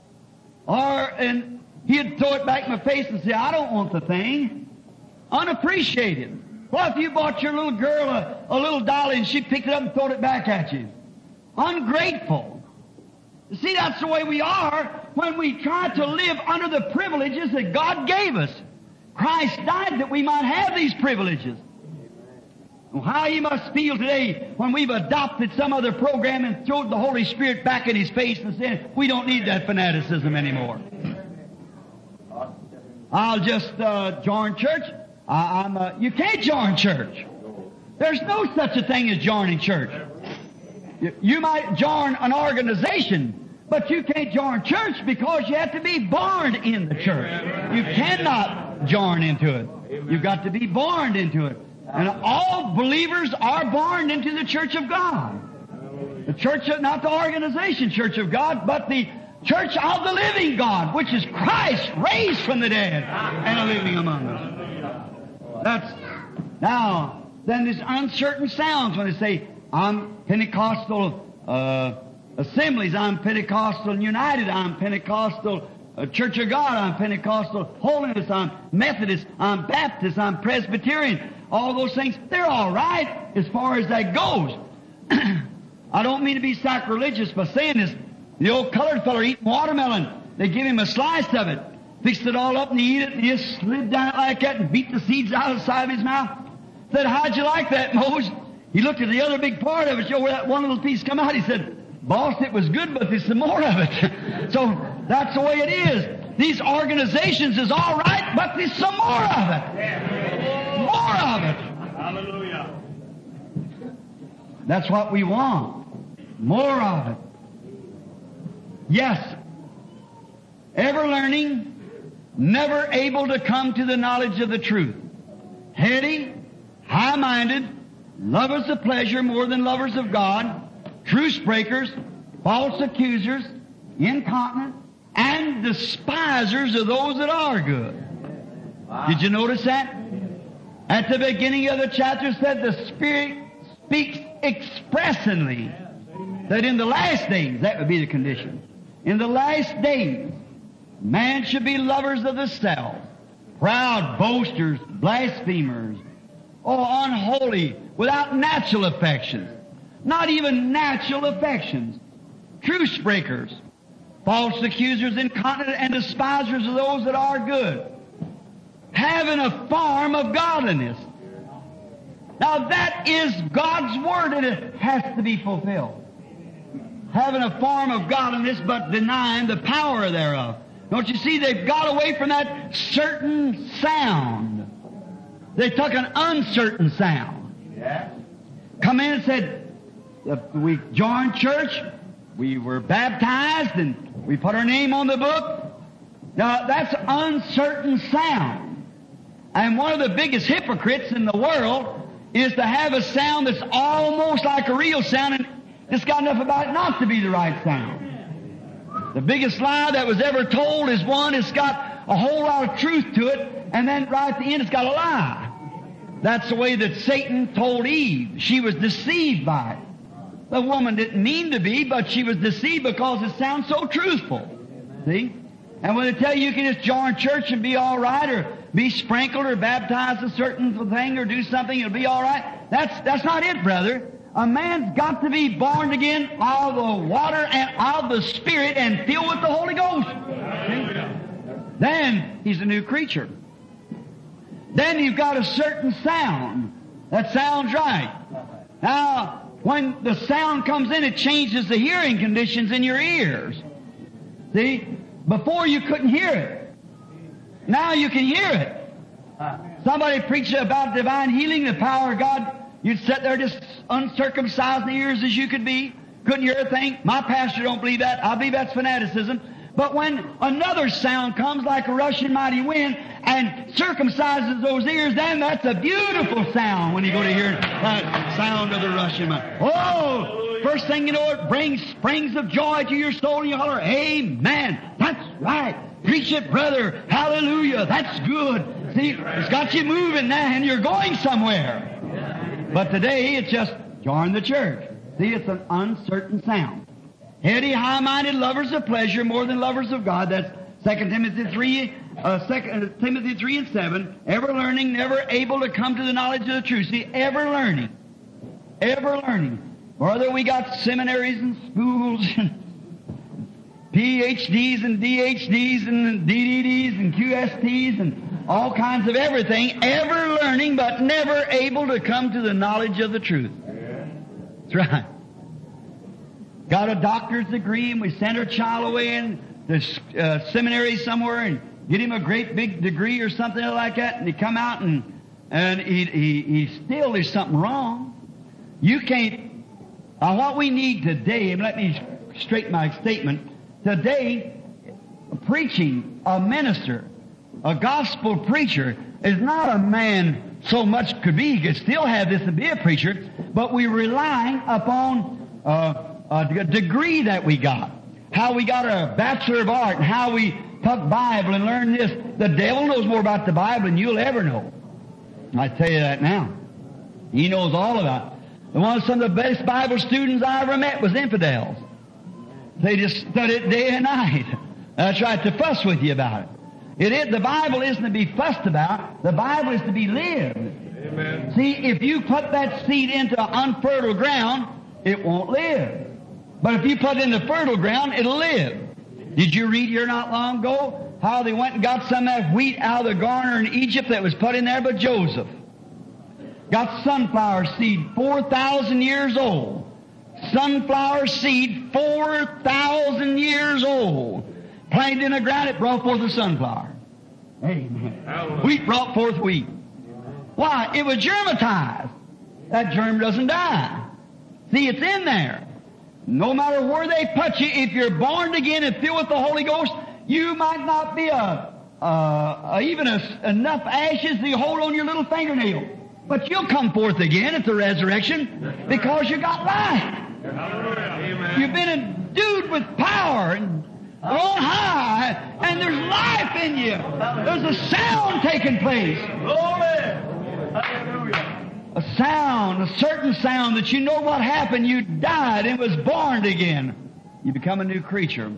And he'd throw it back in my face and say, I don't want the thing. Unappreciated. What if you bought your little girl a little dolly and she picked it up and threw it back at you? Ungrateful. You see, that's the way we are when we try to live under the privileges that God gave us. Christ died that we might have these privileges. How he must feel today when we've adopted some other program and thrown the Holy Spirit back in his face and said, we don't need that fanaticism anymore. I'll just join church. You can't join church. There's no such a thing as joining church. You might join an organization, but you can't join church because you have to be born in the church. You cannot join into it. You've got to be born into it. And all believers are born into the church of God. The church, not the organization church of God, but the church of the living God, which is Christ raised from the dead and living among us. Now, then there's uncertain sounds when they say, I'm Pentecostal assemblies, I'm Pentecostal United, I'm Pentecostal Church of God, I'm Pentecostal Holiness, I'm Methodist, I'm Baptist, I'm Presbyterian. All those things, they're all right as far as that goes. I don't mean to be sacrilegious by saying this. The old colored feller eating watermelon, they give him a slice of it, fixed it all up and he eat it and he just slid down it like that and beat the seeds out of the side of his mouth. Said, how'd you like that, Mose? He looked at the other big part of it, where that one little piece come out. He said, boss, it was good, but there's some more of it. So that's the way it is. These organizations is all right, but there's some more of it. More of it. Hallelujah. That's what we want. More of it. Yes. Ever learning, never able to come to the knowledge of the truth. Heady, high-minded, lovers of pleasure more than lovers of God, truce breakers, false accusers, incontinent, and despisers of those that are good. Did you notice that? At the beginning of the chapter said the Spirit speaks expressly that in the last days, that would be the condition. In the last days, man should be lovers of the self, proud, boasters, blasphemers, unholy, without natural affections, not even natural affections, truce breakers, false accusers, incontinent, and despisers of those that are good, having a form of godliness. Now that is God's Word and it has to be fulfilled. Having a form of godliness but denying the power thereof. Don't you see, they've got away from that certain sound. They took an uncertain sound. Yeah. Come in and said, we joined church, we were baptized, and we put our name on the book. Now that's uncertain sound. And one of the biggest hypocrites in the world is to have a sound that's almost like a real sound and it's got enough about it not to be the right sound. The biggest lie that was ever told is one that's got a whole lot of truth to it, and then right at the end it's got a lie. That's the way that Satan told Eve. She was deceived by it. The woman didn't mean to be, but she was deceived because it sounds so truthful. See? And when they tell you can just join church and be all right, or be sprinkled or baptized a certain thing or do something, it'll be all right. That's not it, brother. A man's got to be born again of the water and of the Spirit and filled with the Holy Ghost. See? Then he's a new creature. Then you've got a certain sound that sounds right. Now, when the sound comes in, it changes the hearing conditions in your ears. See? Before you couldn't hear it. Now you can hear it. Somebody preached about divine healing, the power of God. You'd sit there just uncircumcised in the ears as you could be. Couldn't hear a thing. My pastor don't believe that. I believe that's fanaticism. But when another sound comes like a rushing mighty wind and circumcises those ears, then that's a beautiful sound when you go to hear that sound of the rushing mighty. Oh, first thing you know, it brings springs of joy to your soul and you holler, amen. That's right. Preach it, brother. Hallelujah. That's good. See, it's got you moving now and you're going somewhere. But today it's just join the church. See, it's an uncertain sound. Heady, high-minded, lovers of pleasure more than lovers of God. That's 2 Timothy 3, 2 Timothy 3 and 7. Ever learning, never able to come to the knowledge of the truth. See, ever learning. Ever learning. Brother, we got seminaries and schools and PhDs and DHDs and DDDs and QSTs and all kinds of everything, ever learning but never able to come to the knowledge of the truth. That's right. Got a doctor's degree, and we send our child away in the seminary somewhere and get him a great big degree or something like that, and he come out and he still there's something wrong. You can't. What we need today, and let me straighten my statement. Today, preaching, a minister, a gospel preacher is not a man so much could be. He could still have this and be a preacher, but we're relying upon a degree that we got. How we got a Bachelor of Art, and how we took Bible and learned this. The devil knows more about the Bible than you'll ever know. I tell you that now. He knows all about it. And some of the best Bible students I ever met was infidels. They just studied day and night. That's right, to fuss with you about it. The Bible isn't to be fussed about. The Bible is to be lived. Amen. See, if you put that seed into unfertile ground, it won't live. But if you put it into fertile ground, it'll live. Did you read here not long ago how they went and got some of that wheat out of the garner in Egypt that was put in there by Joseph? Got sunflower seed 4,000 years old. Sunflower seed 4,000 years old. Planted in the ground, it brought forth a sunflower. Amen. Hallelujah. Wheat brought forth wheat. Why? It was germatized. That germ doesn't die. See, it's in there. No matter where they put you, if you're born again and filled with the Holy Ghost, you might not be enough ashes to hold on your little fingernail. But you'll come forth again at the resurrection because you got life. Amen. You've been endued with power and on high, and there's life in you. There's a sound taking place. A sound, a certain sound that you know what happened. You died and was born again. You become a new creature.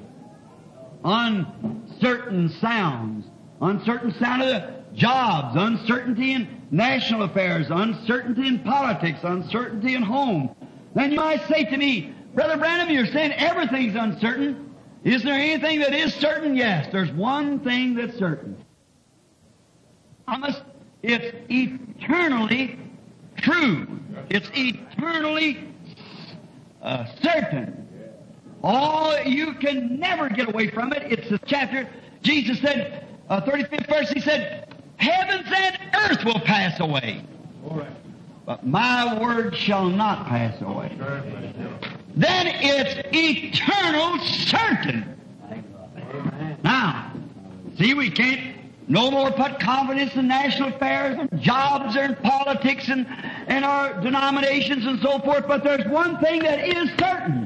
Uncertain sounds. Uncertain sound of the jobs. Uncertainty in national affairs. Uncertainty in politics. Uncertainty in home. Then you might say to me, Brother Branham, you're saying everything's uncertain. Is there anything that is certain? Yes, there's one thing that's certain. It's eternally true. It's eternally certain. You can never get away from it. It's the chapter. Jesus said, 35th verse, He said, heavens and earth will pass away, but my word shall not pass away. Then it's eternal certain. Now, see, we can't no more put confidence in national affairs and jobs and politics and our denominations and so forth, but there's one thing that is certain.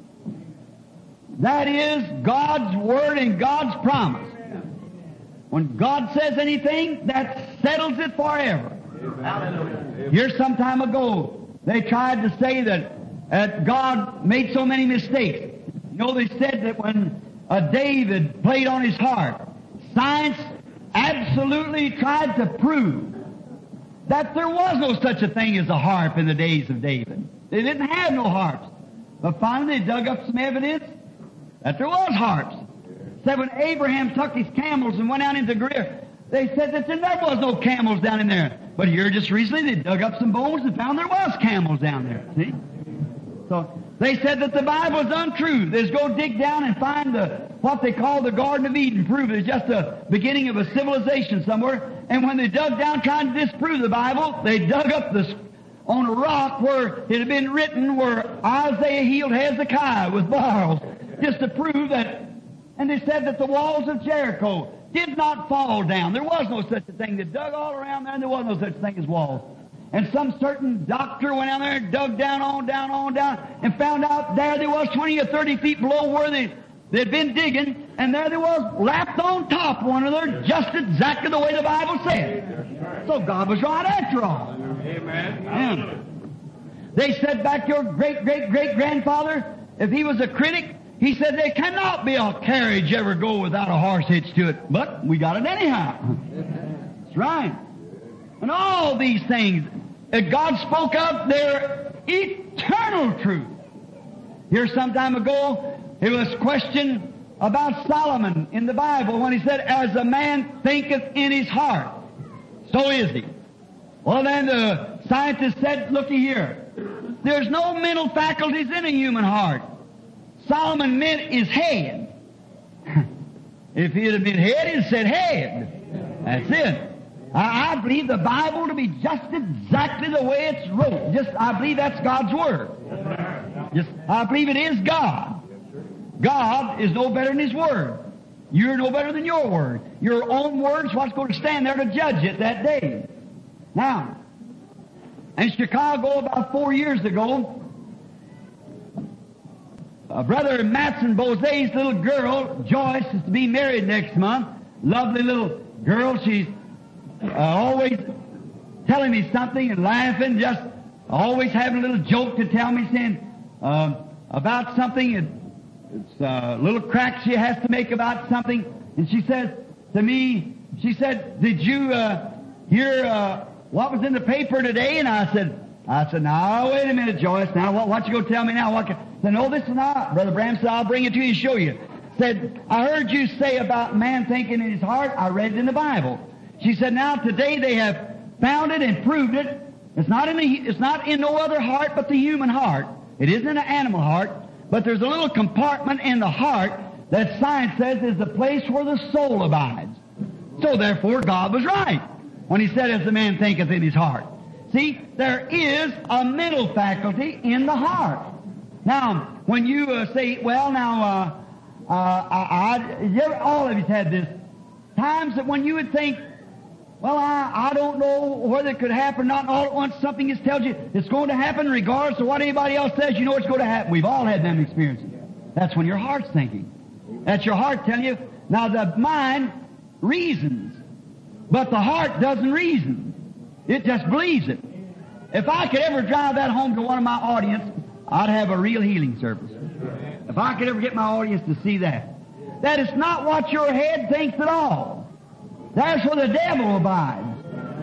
That is God's Word and God's promise. When God says anything, that settles it forever. Here some time ago, they tried to say that God made so many mistakes. You know, they said that when David played on his harp, science absolutely tried to prove that there was no such a thing as a harp in the days of David. They didn't have no harps. But finally they dug up some evidence that there was harps. Said when Abraham took his camels and went out into Greer, they said that there was no camels down in there. But here just recently they dug up some bones and found there was camels down there. See? So they said that the Bible is untrue. They just go dig down and find what they call the Garden of Eden. Prove it. It's just the beginning of a civilization somewhere. And when they dug down trying to disprove the Bible, they dug up on a rock where it had been written where Isaiah healed Hezekiah with boils, just to prove that. And they said that the walls of Jericho did not fall down. There was no such a thing. They dug all around there, and there was no such thing as walls. And some certain doctor went out there and dug down, and found out there was 20 or 30 feet below where they'd been digging, and there they was, lapped on top of one another, just exactly the way the Bible said. So God was right after all. Amen. And they said back your great-great-great-grandfather, if he was a critic, he said there cannot be a carriage ever go without a horse hitched to it. But we got it anyhow. That's right. And all these things that God spoke of, they're eternal truth. Here some time ago, it was questioned about Solomon in the Bible when he said, as a man thinketh in his heart, so is he. Well, then the scientist said, looky here, there's no mental faculties in a human heart. Solomon meant his head. If he'd have been head, he'd have said head. That's it. I believe the Bible to be just exactly the way it's wrote. I believe that's God's Word. I believe it is God. God is no better than His Word. You're no better than your Word. Your own Word's what's going to stand there to judge it that day. Now, in Chicago about 4 years ago, Brother Matson Bose's little girl, Joyce, is to be married next month. Lovely little girl. She's always telling me something and laughing, just always having a little joke to tell me, saying about something. It's a little crack she has to make about something. And she says to me, she said, did you hear what was in the paper today? And I said, now, wait a minute, Joyce. Now, what you going to tell me now? I said, no, this is not. Brother Branham said, I'll bring it to you and show you. Said, I heard you say about man thinking in his heart. I read it in the Bible. She said, now, today they have found it and proved it. It's not in no other heart but the human heart. It isn't an animal heart, but there's a little compartment in the heart that science says is the place where the soul abides. So, therefore, God was right when He said, as the man thinketh in his heart. See, there is a mental faculty in the heart. Now, when you say, well, now, all of you had this, times that when you would think, well, I don't know whether it could happen, not all at once, something just tells you it's going to happen regardless of what anybody else says, you know it's going to happen. We've all had them experiences. That's when your heart's thinking. That's your heart telling you. Now, the mind reasons, but the heart doesn't reason. It just believes it. If I could ever drive that home to one of my audience, I'd have a real healing service. If I could ever get my audience to see that. That is not what your head thinks at all. That's where the devil abides.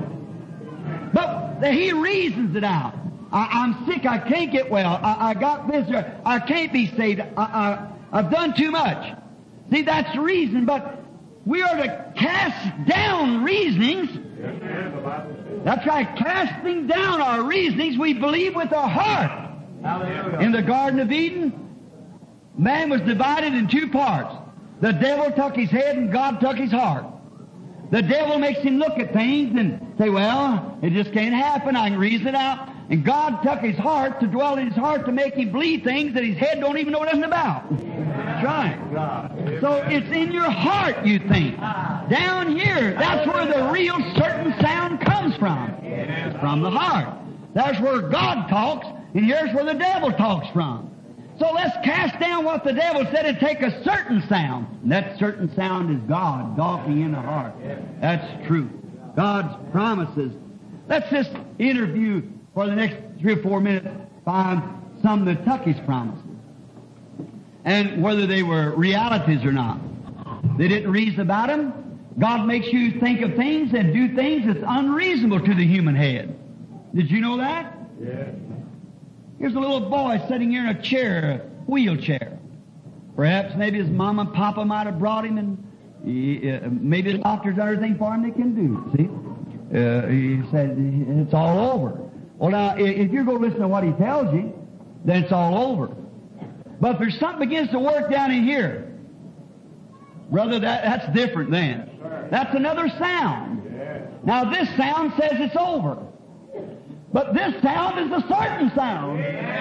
But he reasons it out. I'm sick, I can't get well, I got this, or I can't be saved, I've done too much. See, that's the reason, but we are to cast down reasonings. That's right, casting down our reasonings, we believe with our heart. In the Garden of Eden, man was divided in two parts. The devil took his head and God took his heart. The devil makes him look at things and say, well, it just can't happen, I can reason it out. And God took his heart to dwell in his heart to make him believe things that his head don't even know nothing about. That's right. So it's in your heart you think. Down here, that's where the real certain sound comes from. It's from the heart. That's where God talks, and here's where the devil talks from. So let's cast down what the devil said and take a certain sound. And that certain sound is God talking in the heart. That's truth. God's promises. Let's just interview for the next 3 or 4 minutes, find some that took His promises. And whether they were realities or not. They didn't reason about them. God makes you think of things and do things that's unreasonable to the human head. Did you know that? Yeah. Here's a little boy sitting here in a chair, a wheelchair. Perhaps maybe his mom and papa might have brought him, and maybe the doctor's done everything for him they can do. See? He said, it's all over. Well, now, if you're going to listen to what he tells you, then it's all over. But if there's something begins to work down in here, brother, that's different then. That's another sound. Now, this sound says it's over. But this sound is a certain sound.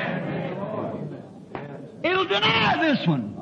It'll deny this one.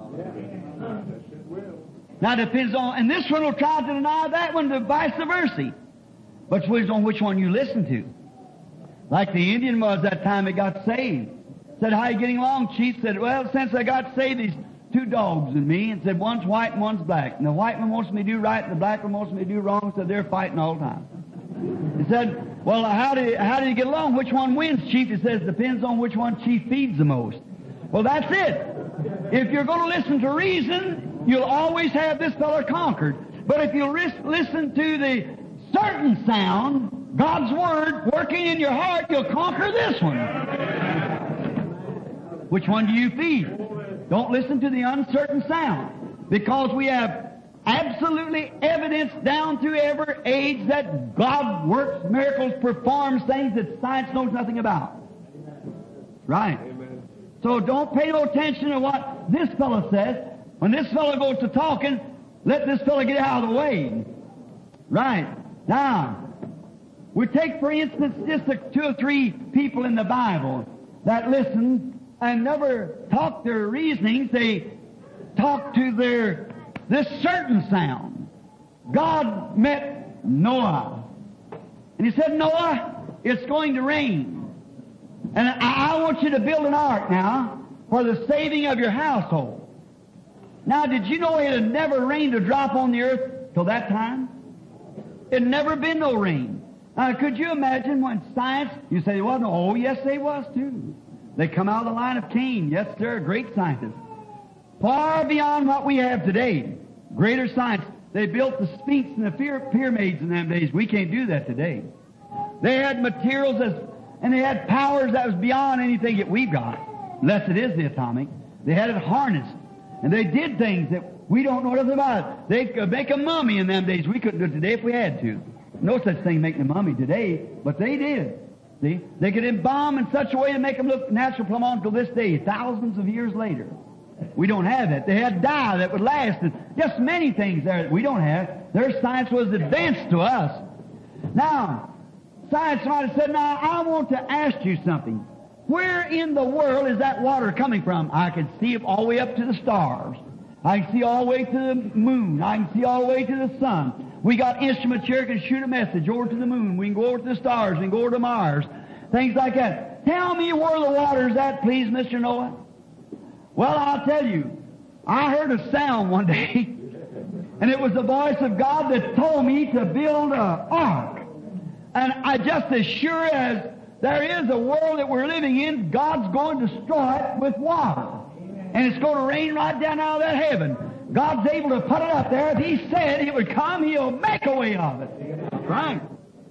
Now, it depends on, and this one will try to deny that one, to vice versa. But it depends on which one you listen to. Like the Indian was that time he got saved. Said, how are you getting along, Chief? Said, well, since I got saved, these 2 dogs in me. And said, one's white and one's black. And the white one wants me to do right, and the black one wants me to do wrong. So they're fighting all the time. He said, well, how do you get along? Which one wins, Chief? He says, depends on which one Chief feeds the most. Well, that's it. If you're going to listen to reason, you'll always have this fellow conquered. But if you listen to the certain sound, God's Word working in your heart, you'll conquer this one. Which one do you feed? Don't listen to the uncertain sound. Because we have absolutely evidence down through every age that God works miracles, performs things that science knows nothing about. Right. Amen. So don't pay no attention to what this fellow says. When this fellow goes to talking, let this fellow get out of the way. Right. Now, we take, for instance, just the 2 or 3 people in the Bible that listen and never talk their reasonings. They talk to this certain sound. God met Noah. And He said, Noah, it's going to rain. And I want you to build an ark now for the saving of your household. Now, did you know it had never rained a drop on the earth till that time? It had never been no rain. Now, could you imagine when science, you say, well, no, oh, yes, they was too. They come out of the line of Cain. Yes, they're great scientists. Far beyond what we have today. Greater science. They built the Sphinx and the pyramids in them days. We can't do that today. They had materials and they had powers that was beyond anything that we've got, unless it is the atomic. They had it harnessed. And they did things that we don't know nothing about. They could make a mummy in them days. We couldn't do it today if we had to. No such thing making a mummy today, but they did. See? They could embalm in such a way to make them look natural plumb on till this day, thousands of years later. We don't have that. They had dye that would last, and just many things there that we don't have. Their science was advanced to us. Now, science might have said, now, I want to ask you something. Where in the world is that water coming from? I can see it all the way up to the stars. I can see all the way to the moon. I can see all the way to the sun. We got instruments here that can shoot a message over to the moon. We can go over to the stars. We can go over to Mars. Things like that. Tell me where the water's at, please, Mr. Noah. Well, I'll tell you. I heard a sound one day, and it was the voice of God that told me to build an ark. And I just as sure as there is a world that we're living in, God's going to destroy it with water. And it's going to rain right down out of that heaven. God's able to put it up there. If He said it would come, He'll make a way of it. Right.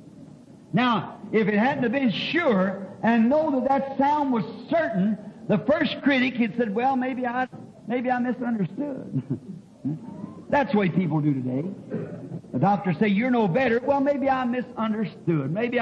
Now, if it hadn't have been sure and know that sound was certain, the first critic had said, well, maybe I misunderstood. That's the way people do today. The doctors say, you're no better. Well, maybe I misunderstood. Maybe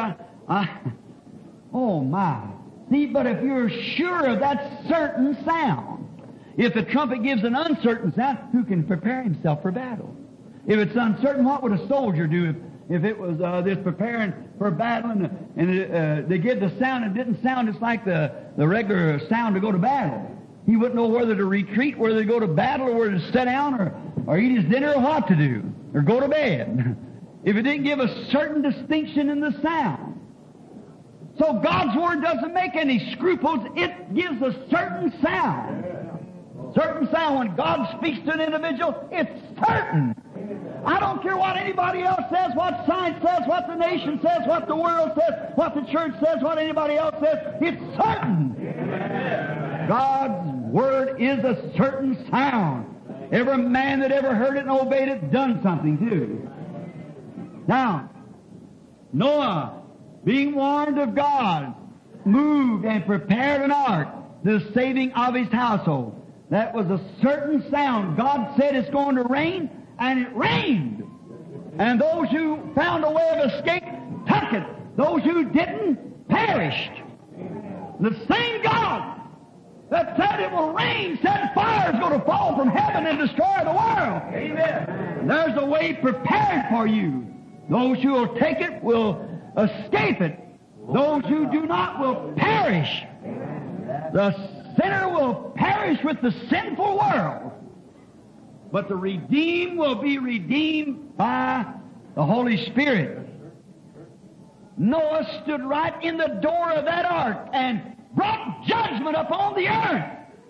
oh my. See, but if you're sure of that certain sound, if the trumpet gives an uncertain sound, who can prepare himself for battle? If it's uncertain, what would a soldier do if it was this preparing for battle and they give the sound and it didn't sound just like the regular sound to go to battle? He wouldn't know whether to retreat, whether to go to battle, or whether to sit down or eat his dinner, or what to do, or go to bed. If it didn't give a certain distinction in the sound. So God's Word doesn't make any scruples. It gives a certain sound. Certain sound. When God speaks to an individual, it's certain. I don't care what anybody else says, what science says, what the nation says, what the world says, what the church says, what anybody else says. It's certain. God's Word is a certain sound. Every man that ever heard it and obeyed it done something too. Now, Noah, being warned of God, moved and prepared an ark, the saving of his household. That was a certain sound. God said it's going to rain, and it rained. And those who found a way of escape took it. Those who didn't perished. The same God that said it will rain said fire is going to fall from heaven and destroy the world. Amen. There's a way prepared for you. Those who will take it will escape it. Those who do not will perish. The sinner will perish with the sinful world. But the redeemed will be redeemed by the Holy Spirit. Noah stood right in the door of that ark and brought judgment upon the earth.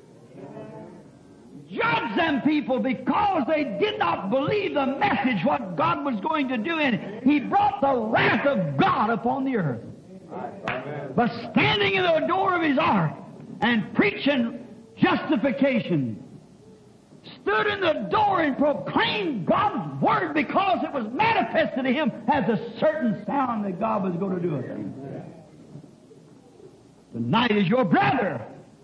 Judge them people because they did not believe the message, what God was going to do in it. He brought the wrath of God upon the earth. But standing in the door of His ark and preaching justification, stood in the door and proclaimed God's Word because it was manifested to him as a certain sound that God was going to do a thing. Tonight is your brother.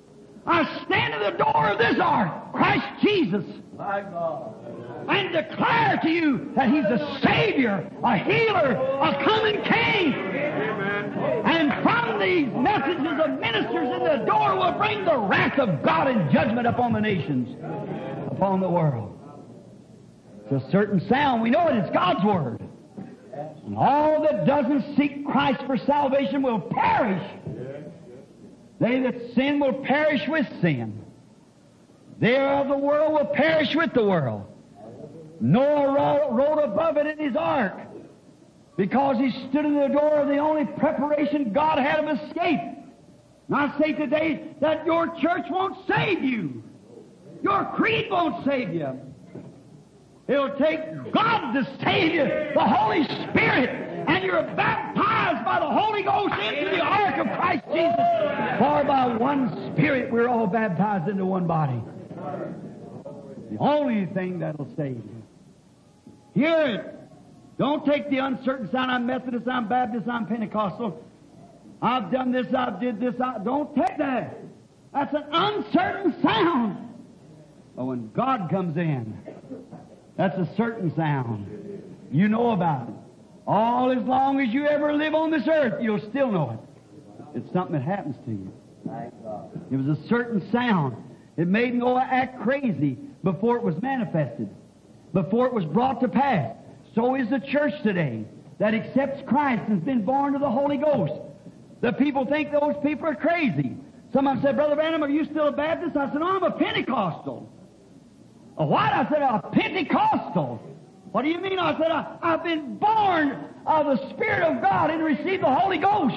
I stand at the door of this ark, Christ Jesus, and declare to you that He's a Savior, a healer, a coming King. And from these messages of ministers in the door will bring the wrath of God and judgment upon the nations, upon the world. It's a certain sound. We know it. It's God's Word. And all that doesn't seek Christ for salvation will perish. They that sin will perish with sin. They of the world will perish with the world. Noah rode above it in his ark because he stood in the door of the only preparation God had of escape. And I say today that your church won't save you. Your creed won't save you. It'll take God to save you, the Holy Spirit, and you're baptized by the Holy Ghost into the ark of Christ Jesus. For by one Spirit we're all baptized into one body. The only thing that'll save you. Hear it. Don't take the uncertain sound. I'm Methodist, I'm Baptist, I'm Pentecostal. I've done this, I did this. Don't take that. That's an uncertain sound. But when God comes in, that's a certain sound. You know about it. All as long as you ever live on this earth, you'll still know it. It's something that happens to you. It was a certain sound. It made Noah act crazy before it was manifested, before it was brought to pass. So is the church today that accepts Christ and has been born of the Holy Ghost. The people think those people are crazy. Someone said, Brother Branham, are you still a Baptist? I said, no, I'm a Pentecostal. A what? I said, a Pentecostal. What do you mean? I said, I've been born of the Spirit of God and received the Holy Ghost.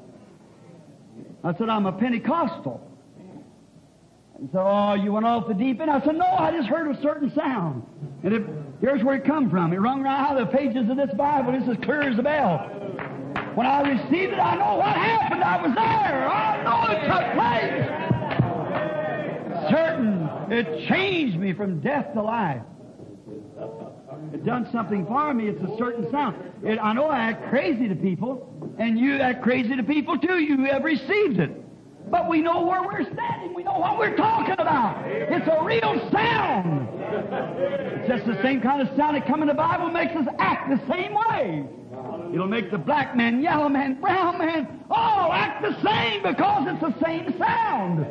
I said, I'm a Pentecostal. And so, oh, you went off the deep end? I said, no, I just heard a certain sound. And here's where it come from. It rung right out of the pages of this Bible. It's as clear as a bell. When I received it, I know what happened. I was there. I know it took place. Certain. It changed me from death to life. It done something for me. It's a certain sound. I know I act crazy to people, and you act crazy to people too. You have received it. But we know where we're standing. We know what we're talking about. It's a real sound. It's just the same kind of sound that comes in the Bible makes us act the same way. It'll make the black man, yellow man, brown man all act the same because it's the same sound.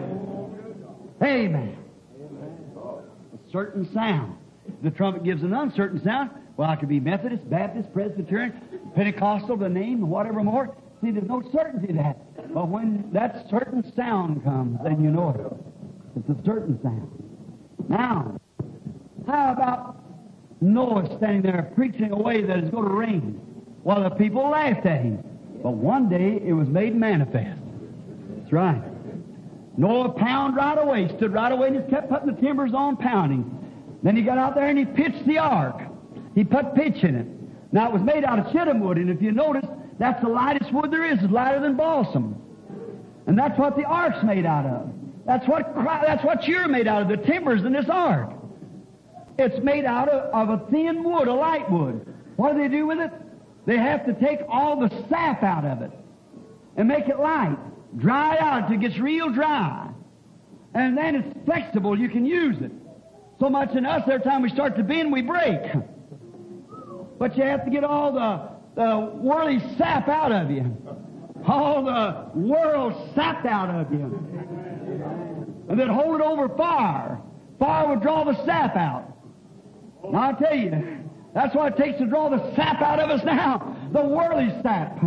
Amen. A certain sound. The trumpet gives an uncertain sound. Well, I could be Methodist, Baptist, Presbyterian, Pentecostal, the name, whatever more. See, there's no certainty to that. But when that certain sound comes, then you know it. It's a certain sound. Now, how about Noah standing there preaching away that it's going to rain? Well, the people laughed at him. But one day it was made manifest. That's right. Noah pounded right away, stood right away, and just kept putting the timbers on, pounding. Then he got out there and he pitched the ark. He put pitch in it. Now, it was made out of shittim wood, and if you notice, that's the lightest wood there is. It's lighter than balsam. And that's what the ark's made out of. That's what you're made out of, the timbers in this ark. It's made out of a thin wood, a light wood. What do they do with it? They have to take all the sap out of it and make it light. Dry it out until it gets real dry. And then it's flexible. You can use it. So much in us, every time we start to bend, we break. But you have to get all the worldly sap out of you. All the world sapped out of you. And then hold it over fire. Fire will draw the sap out. Now, I'll tell you, that's what it takes to draw the sap out of us now. The worldly sap.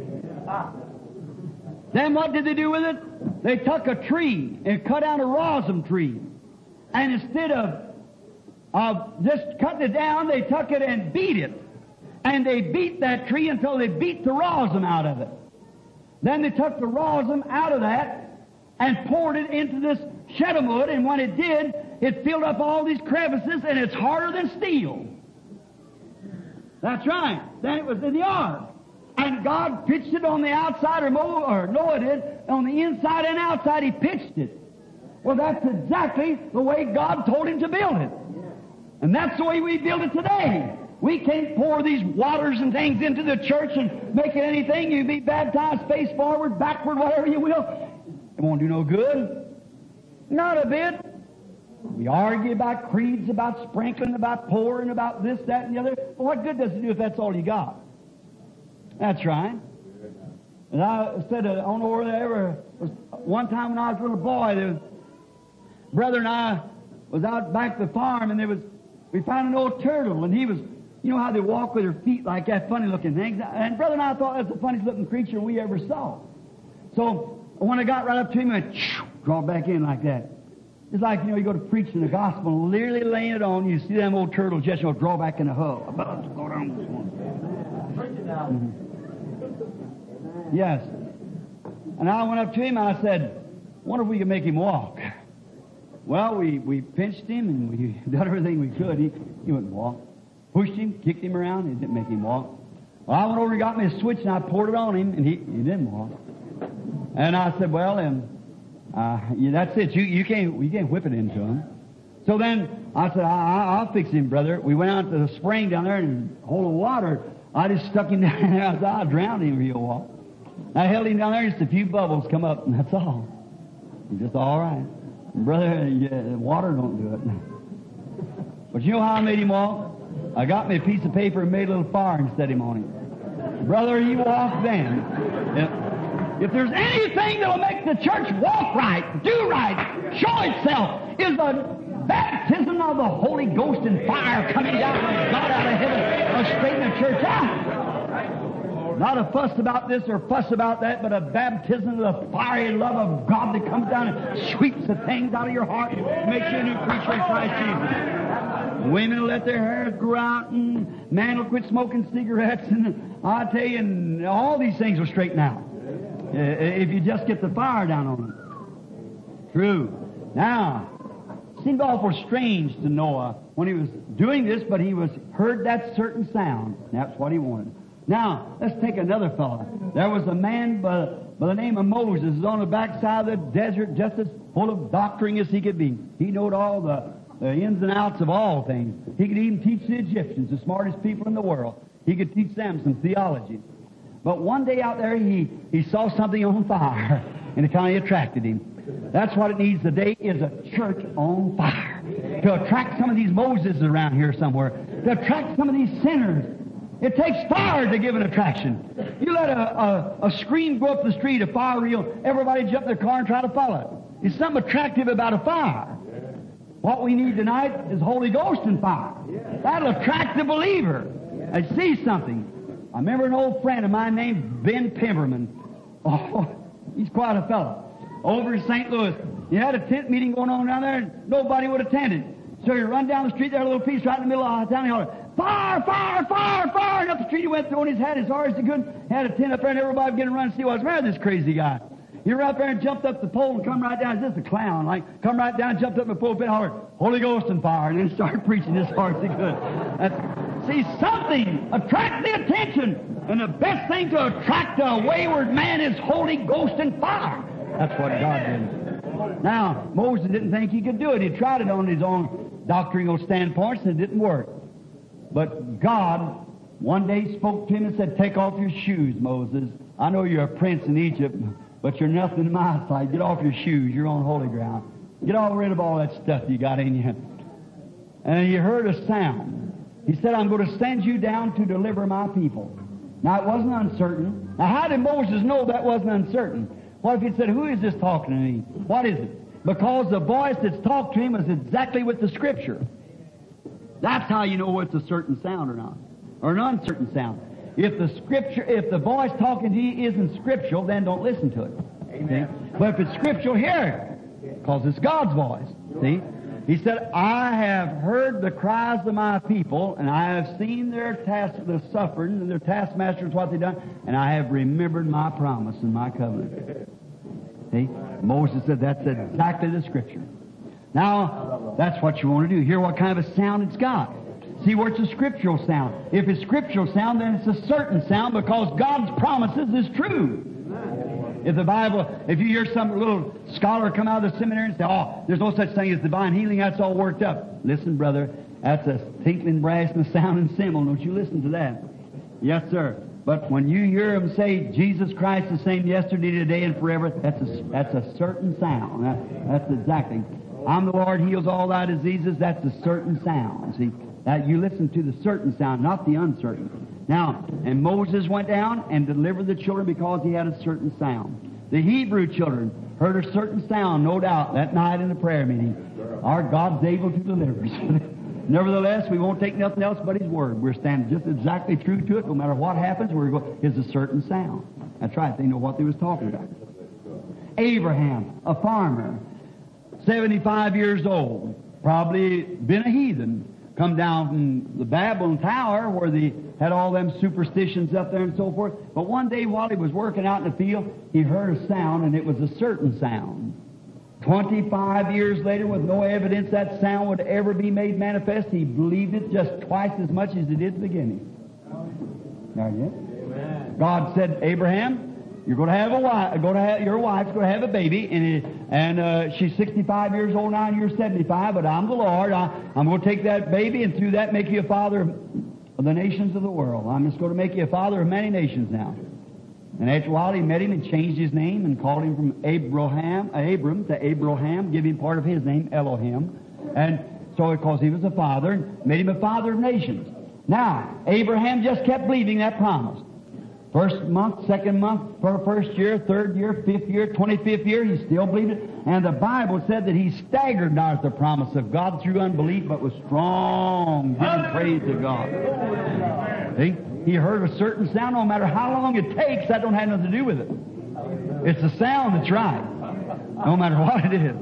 Then what did they do with it? They took a tree and cut out a rosin tree. And instead of just cutting it down, they took it and beat it. And they beat that tree until they beat the rosin out of it. Then they took the rosin out of that and poured it into this shittim wood, and when it did, it filled up all these crevices, and it's harder than steel. That's right. Then it was in the ark. And God pitched it on the outside, or Noah did, on the inside and outside, he pitched it. Well, that's exactly the way God told him to build it. And that's the way we build it today. We can't pour these waters and things into the church and make it anything. You be baptized face forward, backward, whatever you will. It won't do no good. Not a bit. We argue about creeds, about sprinkling, about pouring, about this, that, and the other. Well, what good does it do if that's all you got? That's right. And I said, I don't know where they ever was. One time when I was a little boy, there was, brother and I was out back at the farm, and we found an old turtle, and he was, you know how they walk with their feet like that, funny-looking things. And brother and I thought that's the funniest-looking creature we ever saw. So when I got right up to him, I went, draw back in like that. It's like, you go to preaching the gospel, and literally laying it on, you see them old turtles just, draw back in the hull. About to go down this one. Mm-hmm. Yes. And I went up to him, and I said, wonder if we could make him walk. Well, we pinched him, and we done everything we could. He wouldn't walk. Pushed him, kicked him around, and it didn't make him walk. Well, I went over and got me a switch, and I poured it on him, and he didn't walk. And I said, well, that's it. We can't whip it into him. So then I said, I'll fix him, brother. We went out to the spring down there and a hole of water. I just stuck him down there. I drowned him if he'll walk. I held him down there, just a few bubbles come up, and that's all. He's just all right. Brother, water don't do it. But you know how I made him walk? I got me a piece of paper and made a little fire and set him on it. Brother, he walked then. If there's anything that'll make the church walk right, do right, show itself, is the baptism of the Holy Ghost and fire coming down from God out of heaven to straighten the church out. Not a fuss about this or fuss about that, but a baptism of the fiery love of God that comes down and sweeps the things out of your heart and makes you a new creature in Christ Jesus. Women will let their hair grow out, and man will quit smoking cigarettes, and I tell you, and all these things will straighten out. If you just get the fire down on it. True. Now, it seemed awful strange to Noah when he was doing this, but he heard that certain sound. That's what he wanted. Now, let's take another fellow. There was a man by the name of Moses on the backside of the desert, just as full of doctrine as he could be. He knowed all the ins and outs of all things. He could even teach the Egyptians, the smartest people in the world. He could teach them some theology. But one day out there, he saw something on fire, and it kind of attracted him. That's what it needs today, is a church on fire. To attract some of these Moses around here somewhere. To attract some of these sinners. It takes fire to give an attraction. You let a scream go up the street, a fire reel, everybody jump in their car and try to follow it. There's something attractive about a fire. What we need tonight is Holy Ghost and fire. That'll attract the believer. I see something. I remember an old friend of mine named Ben Pemberman. Oh, he's quite a fellow. Over in St. Louis. He had a tent meeting going on down there, and nobody would attend it. So he run down the street there, a little piece right in the middle of the town, and he hollered, fire, fire, fire, fire! And up the street he went, throwing his hat as hard as he could, had a tent up there, and everybody began to run and see what's the matter with this crazy guy. He ran up there and jumped up the pole and come right down. Is this a clown? Like, come right down, jumped up the pulpit, and hollered, Holy Ghost and fire, and then started preaching as hard as he could. See, something attract the attention. And the best thing to attract a wayward man is Holy Ghost and fire. That's what God did. Now, Moses didn't think he could do it. He tried it on his own doctrinal standpoints, and it didn't work. But God one day spoke to him and said, take off your shoes, Moses. I know you're a prince in Egypt, but you're nothing in my sight. Get off your shoes. You're on holy ground. Get all rid of all that stuff you got in you. And he heard a sound. He said, I'm going to send you down to deliver my people. Now, it wasn't uncertain. Now, how did Moses know that wasn't uncertain? What if he said, who is this talking to me? What is it? Because the voice that's talked to him is exactly with the Scripture. That's how you know it's a certain sound or not, or an uncertain sound. If the voice talking to you isn't scriptural, then don't listen to it. Amen. See? But if it's scriptural, hear it, because it's God's voice. See? He said, I have heard the cries of my people, and I have seen their suffering, and their taskmasters, what they've done, and I have remembered my promise and my covenant. See? Moses said that's exactly the Scripture. Now, that's what you want to do. Hear what kind of a sound it's got. See where it's a scriptural sound. If it's scriptural sound, then it's a certain sound because God's promises is true. If you hear some little scholar come out of the seminary and say, oh, there's no such thing as divine healing, that's all worked up. Listen, brother, that's a tinkling brass and a sounding cymbal. Don't you listen to that. Yes, sir. But when you hear them say, Jesus Christ the same yesterday, today, and forever, that's a certain sound. That's exactly. I'm the Lord, heals all thy diseases. That's a certain sound. See, that you listen to the certain sound, not the uncertain. Now, and Moses went down and delivered the children because he had a certain sound. The Hebrew children heard a certain sound, no doubt, that night in the prayer meeting. Our God's able to deliver us. Nevertheless, we won't take nothing else but His Word. We're standing just exactly true to it. No matter what happens, it's a certain sound. That's right. They know what they was talking about. Abraham, a farmer, 75 years old, probably been a heathen, come down from the Babylon Tower where they had all them superstitions up there and so forth. But one day while he was working out in the field, he heard a sound, and it was a certain sound. 25 years later, with no evidence that sound would ever be made manifest, he believed it just twice as much as he did in the beginning. Amen. God said, Abraham, you're going to have a wife. Your wife's going to have a baby, and she's 65 years old now, and you're 75. But I'm the Lord. I'm going to take that baby, and through that make you a father of the nations of the world. I'm just going to make you a father of many nations now. And after a while, he met him and changed his name and called him from Abram to Abraham, give him part of his name, Elohim. And so, because he was a father, made him a father of nations. Now, Abraham just kept believing that promise. First month, second month, first year, third year, fifth year, 25th year, he still believed it. And the Bible said that he staggered not at the promise of God through unbelief, but was strong, giving praise to God. See? He heard a certain sound. No matter how long it takes, that don't have nothing to do with it. It's the sound that's right, no matter what it is.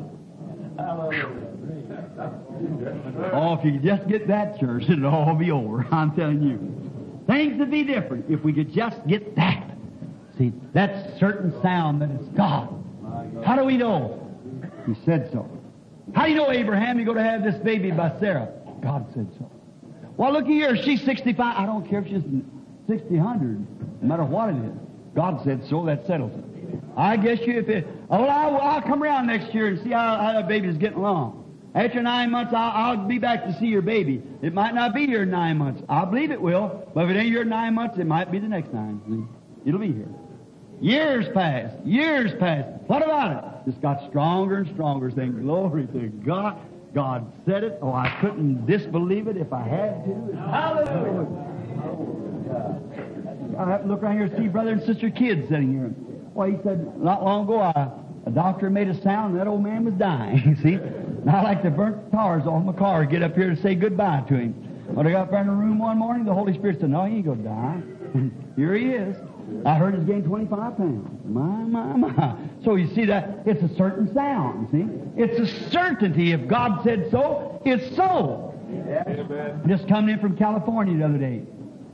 Oh, if you could just get that, church, it'll all be over. I'm telling you. Things would be different if we could just get that. See, that certain sound that it's God. How do we know? He said so. How do you know, Abraham, you're going to have this baby by Sarah? God said so. Well, looky here, she's 65. I don't care if she's 60, 100, no matter what it is. God said so, that settles it. I guess I'll come around next year and see how that baby's getting along. After 9 months, I'll be back to see your baby. It might not be here in 9 months. I believe it will, but if it ain't here in 9 months, it might be the next 9. It'll be here. Years passed. What about it? Just got stronger and stronger, saying, glory to God. God said it. Oh, I couldn't disbelieve it if I had to. Hallelujah. I have to look around here and see brother and sister kids sitting here. Well, he said not long ago a doctor made a sound and that old man was dying. See? And I like to burn the tires off my car and get up here to say goodbye to him. When I got up there in the room one morning, the Holy Spirit said, no, he ain't going to die. Here he is. I heard he's gained 25 pounds. My. So you see that it's a certain sound, see? It's a certainty. If God said so, it's so. Amen. Just coming in from California the other day.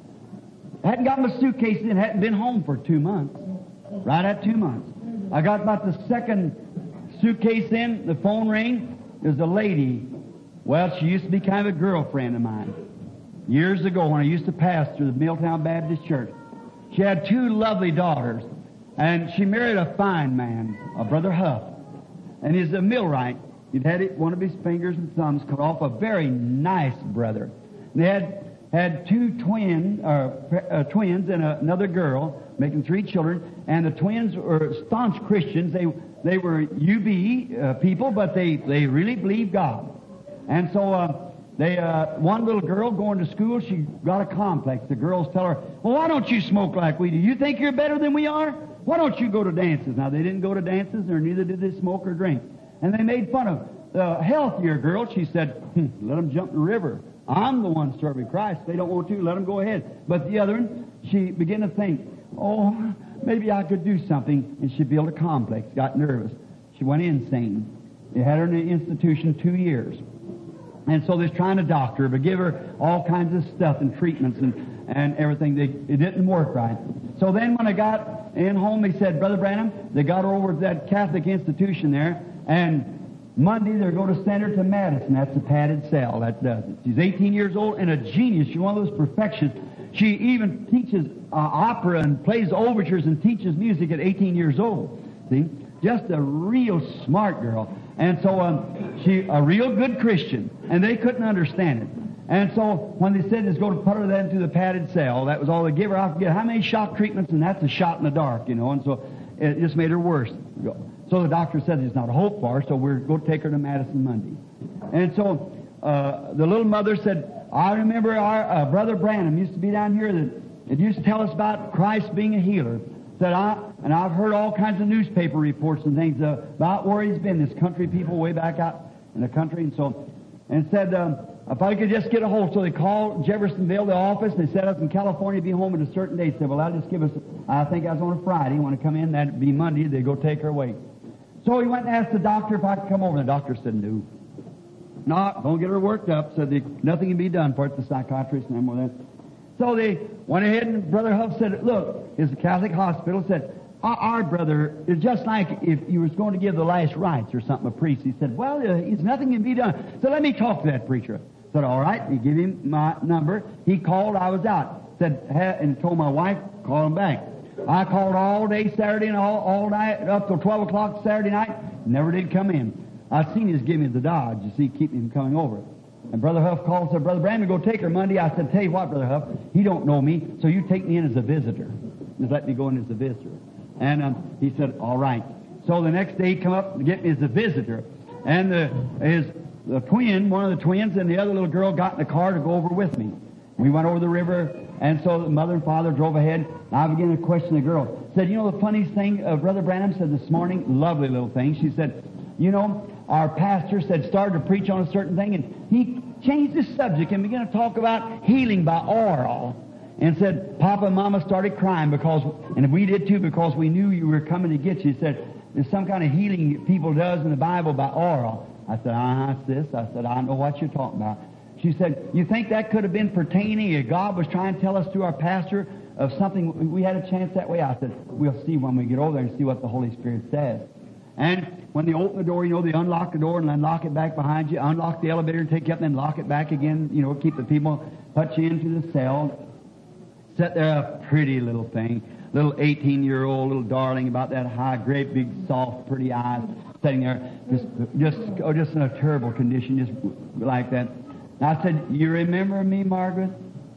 Hadn't got my suitcase in, hadn't been home for 2 months. Right at 2 months. I got about the second suitcase in, the phone rang. There's a lady. Well, she used to be kind of a girlfriend of mine. Years ago when I used to pass through the Milltown Baptist Church. She had 2 lovely daughters, and she married a fine man, a Brother Huff. And he's a millwright. He'd had one of his fingers and thumbs cut off, a very nice brother. And they had 2 twins and another girl, making 3 children. And the twins were staunch Christians. They were UB people, but they really believed God. And so one little girl going to school, she got a complex. The girls tell her, well, why don't you smoke like we do? You think you're better than we are? Why don't you go to dances? Now, they didn't go to dances, or neither did they smoke or drink. And they made fun of the healthier girl. She said, let them jump in the river. I'm the one serving Christ. They don't want to. Let them go ahead. But the other one, she began to think, oh, maybe I could do something. And she built a complex, got nervous. She went insane. They had her in the institution 2 years. And so they're trying to doctor her, but give her all kinds of stuff and treatments and everything. It didn't work right. So then when I got in home, they said, Brother Branham, they got her over to that Catholic institution there, and Monday they're going to send her to Madison. That's a padded cell. That does it. She's 18 years old and a genius. She's one of those perfections. She even teaches opera and plays overtures and teaches music at 18 years old. See? Just a real smart girl. And so she a real good Christian. And they couldn't understand it. And so when they said they was going to put her then into the padded cell, that was all they give her. I forget how many shock treatments, and that's a shot in the dark, you know. And so it just made her worse. So the doctor said there's not a hope for her, so we're going to take her to Madison Monday. And so the little mother said, I remember our Brother Branham used to be down here that used to tell us about Christ being a healer. Said and I've heard all kinds of newspaper reports and things about where he's been, this country people way back out in the country. And said, if I could just get a hold. So they called Jeffersonville, the office, and they said us in California be home at a certain date. Said, well, that'll just give us, I think I was on a Friday. Want to come in? That'd be Monday. They go take her away. So he went and asked the doctor if I could come over. The doctor said, no. No, don't get her worked up. Said nothing can be done for it, the psychiatrist and more than that. So they went ahead, and Brother Huff said, look, it's a Catholic hospital, said, our brother is just like if you was going to give the last rites or something, a priest. He said, well, nothing can be done. So let me talk to that preacher. Said, all right. He gave him my number. He called. I was out. Said, and told my wife, call him back. I called all day Saturday and all night up till 12 o'clock Saturday night. Never did come in. I seen his give me the dodge, you see, keep him coming over. And Brother Huff called and said, Brother Branham, go take her Monday. I said, tell you what, Brother Huff, he don't know me, so you take me in as a visitor. Just let me go in as a visitor. And he said, all right. So the next day he come up to get me as a visitor. And the twin, one of the twins, and the other little girl got in the car to go over with me. We went over the river, and so the mother and father drove ahead. And I began to question the girl. Said, you know the funniest thing Brother Branham said this morning? Lovely little thing. She said, you know, our pastor started to preach on a certain thing, and he changed the subject and began to talk about healing by oral. And said, Papa and Mama started crying and we did too, because we knew you were coming to get you. He said, there's some kind of healing people does in the Bible by oral. I said, sis. I said, I know what you're talking about. She said, you think that could have been pertaining, if God was trying to tell us through our pastor of something, we had a chance that way? I said, we'll see when we get over there and see what the Holy Spirit says. And when they open the door, you know, they unlock the door and then lock it back behind you, unlock the elevator and take you up and then lock it back again, you know, keep the people, put you into the cell. Sat there, a pretty little thing, little 18-year-old, little darling, about that high, great, big, soft, pretty eyes, sitting there, just in a terrible condition, just like that. And I said, you remember me, Margaret?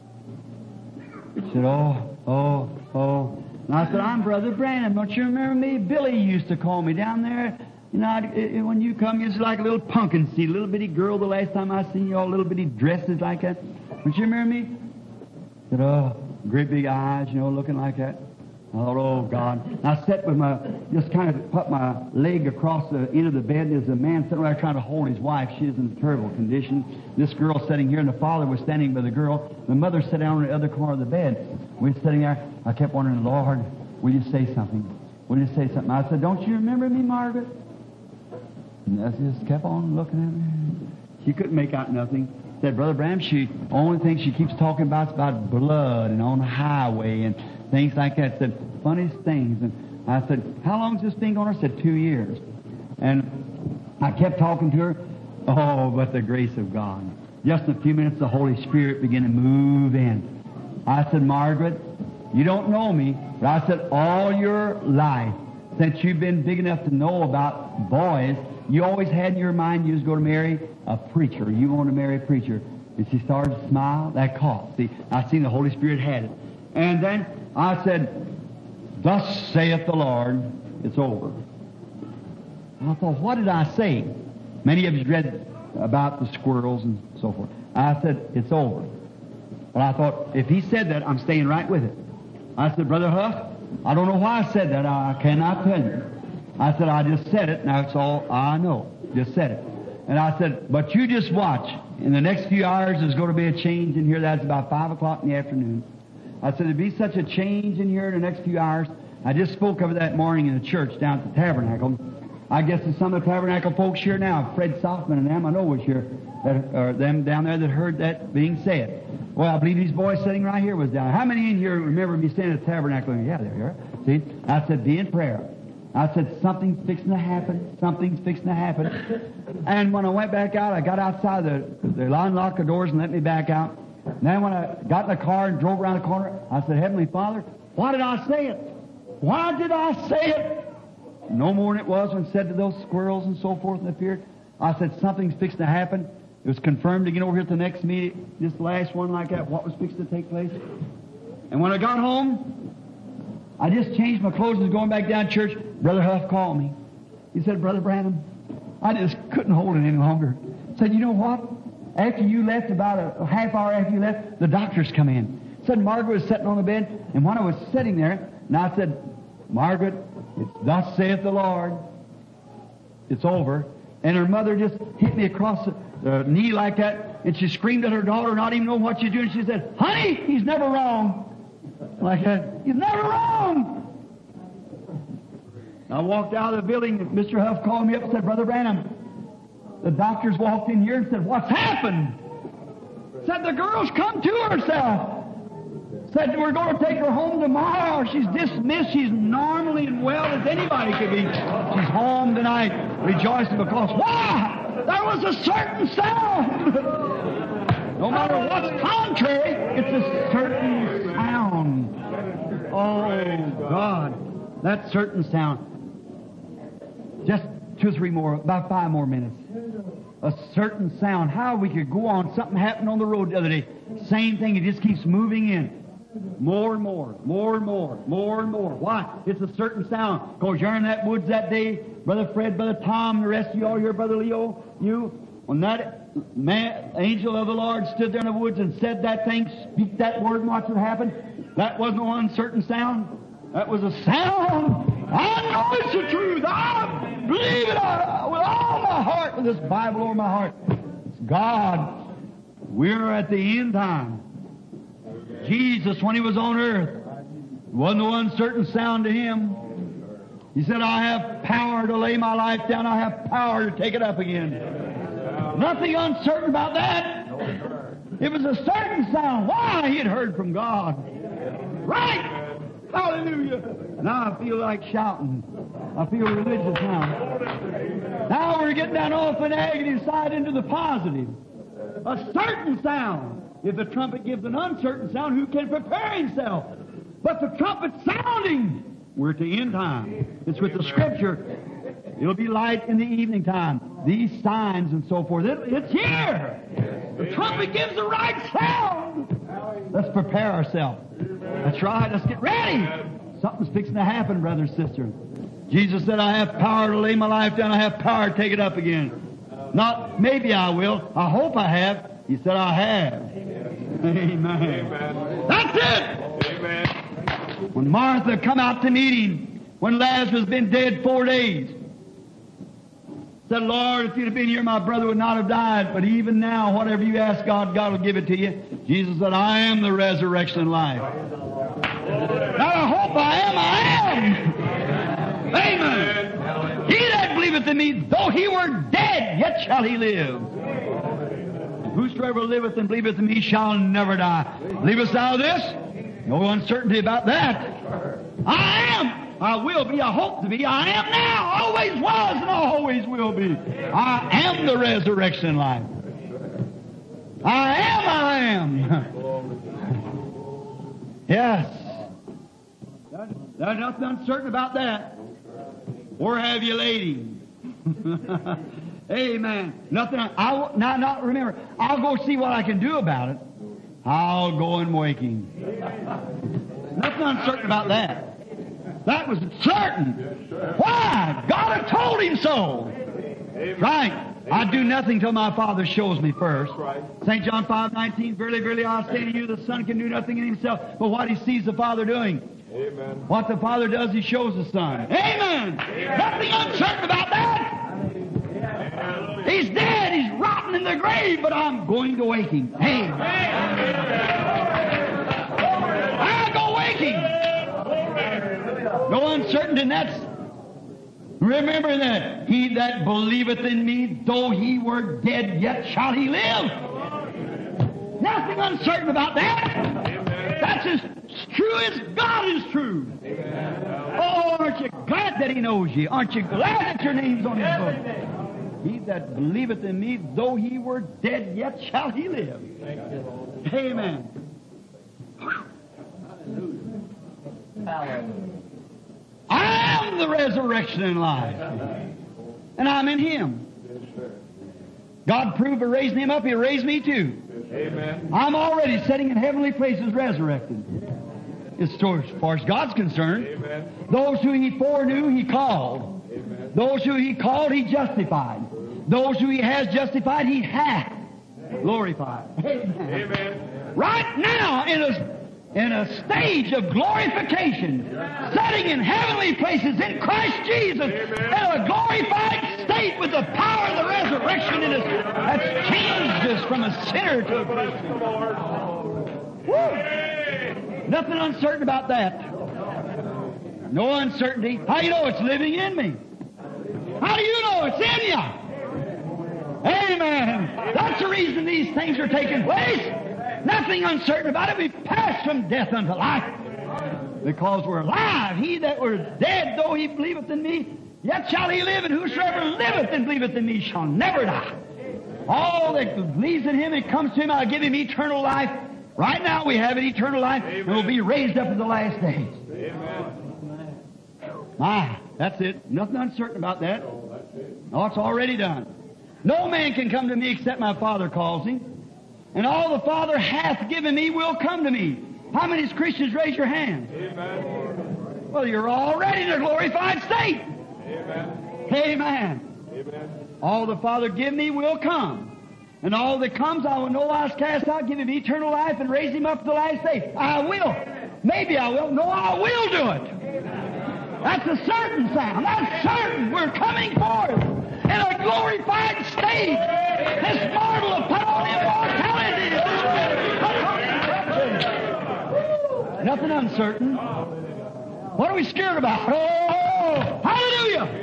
She said, oh. And I said, I'm Brother Branham. Don't you remember me? Billy used to call me down there. You know, when you come, you're just like a little pumpkin seed, a little bitty girl. The last time I seen you, all little bitty dresses like that. Don't you remember me? I said, oh. Great big eyes, you know, looking like that. I thought, oh, God. And I sat with just kind of put my leg across the end of the bed. There's a man sitting there trying to hold his wife. She is in a terrible condition. This girl sitting here, and the father was standing by the girl. The mother sat down on the other corner of the bed. We were sitting there. I kept wondering, Lord, will you say something? Will you say something? I said, don't you remember me, Margaret? And I just kept on looking at me. She couldn't make out nothing. Said, Brother Branham, only thing she keeps talking about is about blood and on the highway and things like that. Said, funniest things. And I said, how long's this been going on? Said, 2 years. And I kept talking to her. Oh, but the grace of God. Just in a few minutes, the Holy Spirit began to move in. I said, Margaret, you don't know me, but I said, all your life, since you've been big enough to know about boys, you always had in your mind you was going to marry a preacher. You want to marry a preacher. And she started to smile. That caught. See, I seen the Holy Spirit had it. And then I said, thus saith the Lord, it's over. And I thought, what did I say? Many of you read about the squirrels and so forth. I said, it's over. But I thought, if he said that, I'm staying right with it. I said, Brother Huff, I don't know why I said that. I cannot tell you. I said, I just said it. Now it's all I know. Just said it. And I said, but you just watch. In the next few hours, there's going to be a change in here. That's about 5 o'clock in the afternoon. I said, there'd be such a change in here in the next few hours. I just spoke of it that morning in the church down at the Tabernacle. I guess there's some of the Tabernacle folks here now. Fred Softman and them, I know was here. Them down there that heard that being said. Well, I believe these boys sitting right here was down. How many in here remember me standing at the Tabernacle? Yeah, they're here. See? I said, be in prayer. I said, something's fixing to happen. Something's fixing to happen. And when I went back out, I got outside. They unlocked the doors and let me back out. And then when I got in the car and drove around the corner, I said, Heavenly Father, why did I say it? Why did I say it? No more than it was when it said to those squirrels and so forth in the field. I said, something's fixing to happen. It was confirmed again over here at the next meeting, this last one like that, what was fixed to take place. And when I got home, I just changed my clothes and was going back down to church. Brother Huff called me. He said, Brother Branham, I just couldn't hold it any longer. Said, you know what? After you left, about a half hour after you left, the doctors come in. Said Margaret was sitting on the bed, and when I was sitting there, and I said, Margaret, it's thus saith the Lord. It's over. And her mother just hit me across the knee like that, and she screamed at her daughter, not even know what she's doing. She said, honey, he's never wrong. Like that. He's never wrong. I walked out of the building, and Mr. Huff called me up and said, Brother Branham, the doctors walked in here and said, what's happened? Said, the girl's come to herself. Said, we're going to take her home tomorrow. She's dismissed. She's normally and well as anybody could be. She's home tonight rejoicing because, why? There was a certain sound. No matter what's contrary, it's a certain sound. Oh, God. That certain sound. Just 2 or 3 more, about 5 more minutes. A certain sound. How we could go on. Something happened on the road the other day. Same thing. It just keeps moving in. More and more, more and more, more and more. Why? It's a certain sound. Because you're in that woods that day, Brother Fred, Brother Tom, the rest of you all here, Brother Leo, you, when that angel of the Lord stood there in the woods and said that thing, speak that word and watch what happened, that wasn't no uncertain sound. That was a sound. I know it's the truth. I believe it with all my heart, with this Bible over my heart. It's God. We're at the end time. Jesus, when He was on earth, wasn't no uncertain sound to Him. He said, I have power to lay my life down. I have power to take it up again. Nothing uncertain about that. It was a certain sound. Why? He had heard from God. Right? Hallelujah. Now I feel like shouting. I feel religious now. Now we're getting down off the negative side into the positive. A certain sound. If the trumpet gives an uncertain sound, who can prepare himself? But the trumpet's sounding. We're at the end time. It's with the Scripture. It'll be light in the evening time. These signs and so forth. It's here. The trumpet gives the right sound. Let's prepare ourselves. That's right. Let's get ready. Something's fixing to happen, brother and sister. Jesus said, I have power to lay my life down. I have power to take it up again. Not maybe I will. I hope I have. He said, I have. Amen. Amen. That's it. Amen. When Martha come out to meet Him, when Lazarus had been dead 4 days, said, Lord, if you'd have been here, my brother would not have died. But even now, whatever you ask God, God will give it to you. Jesus said, I am the resurrection and life. Now I hope I am. Amen. He that believeth in me, though he were dead, yet shall he live. Whosoever liveth and believeth in me shall never die. Believest thou this? No uncertainty about that. I am. I will be. I hope to be. I am now. Always was and always will be. I am the resurrection and life. I am. Yes. There's nothing uncertain about that. Where have you laid Him? Amen. Nothing. Not remember. I'll go see what I can do about it. I'll go and wake Him. Nothing uncertain about that. That was certain. Why? God had told Him so. Right. I do nothing till my Father shows me first. St. John 5:19. Verily, verily, I say to you, the Son can do nothing in Himself, but what He sees the Father doing. Amen. What the Father does, He shows the Son. Amen. Nothing uncertain about that. He's dead. He's rotten in the grave, but I'm going to wake Him. Amen. I'll go wake Him. No uncertainty, and that's, remember that, he that believeth in me, though he were dead, yet shall he live. Nothing uncertain about that. That's as true as God is true. Oh, aren't you glad that He knows you? Aren't you glad that your name's on His book? He that believeth in me, though he were dead, yet shall he live. Amen. I am the resurrection and life. And I'm in Him. God proved by raising him up, he'll raise me too. Amen. I'm already sitting in heavenly places resurrected. As far as God's concerned. Amen. Those who he foreknew, he called. Amen. Those who he called, he justified. Those who he has justified, he hath glorified. Amen. Right now, in a stage of glorification, sitting in heavenly places in Christ Jesus, in a glorified state with the power of the resurrection in us, that's changed us from a sinner to a Christian. Woo! Nothing uncertain about that. No uncertainty. How do you know it's living in me? How do you know it's in you? Amen. That's the reason these things are taking place. Nothing uncertain about it. We've passed from death unto life. Because we're alive. He that were dead, though he believeth in me, yet shall he live, and whosoever liveth and believeth in me shall never die. All that believes in him and comes to him, I'll give him eternal life. Right now we have an eternal life, and we'll be raised up in the last days. Amen. My, that's it. Nothing uncertain about that. No, it's already done. No man can come to me except my Father calls him. And all the Father hath given me will come to me. How many Christians raise your hands? Amen. Well, you're already in a glorified state. Amen. Amen. Amen. All the Father give me will come. And all that comes I will no wise cast out, give him eternal life, and raise him up to the last day. I will. Maybe I will. No, I will do it. That's a certain sound. That's certain. We're coming forth in a glorified state. This marvel of put on immortality. Nothing uncertain. What are we scared about? Oh, hallelujah!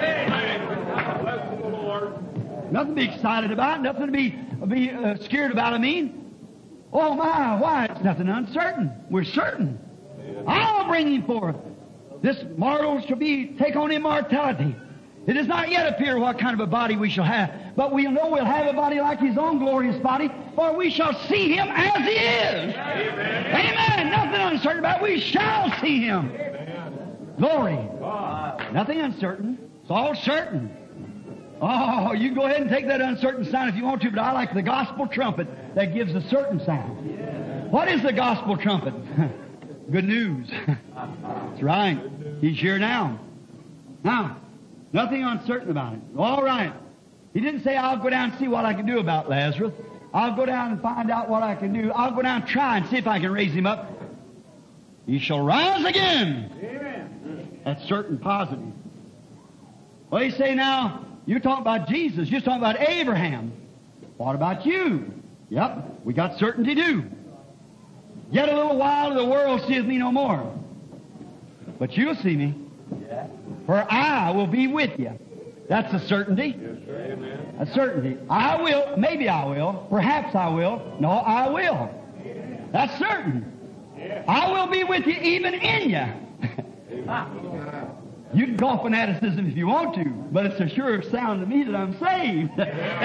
Bless the Lord. Nothing to be excited about. Nothing to be scared about. I mean, oh my, why? It's nothing uncertain. We're certain. I'll bring him forth. This mortal shall take on immortality. It does not yet appear what kind of a body we shall have, but we know we'll have a body like his own glorious body, for we shall see him as he is. Amen. Amen. Nothing uncertain about it. We shall see him. Glory. Nothing uncertain. It's all certain. Oh, you can go ahead and take that uncertain sound if you want to, but I like the gospel trumpet that gives a certain sound. What is the gospel trumpet? Good news. That's right. He's here now. Now, nothing uncertain about it. All right. He didn't say, I'll go down and see what I can do about Lazarus. I'll go down and find out what I can do. I'll go down and try and see if I can raise him up. He shall rise again. Amen. That's certain positive. Well, you say now, you talk about Jesus. You're talking about Abraham. What about you? Yep, we got certainty too. Yet a little while the world seeth me no more. But you'll see me. For I will be with you. That's a certainty. Amen. A certainty. I will. Maybe I will. Perhaps I will. No, I will. That's certain. I will be with you even in you. You can call fanaticism if you want to, but it's a sure sound to me that I'm saved.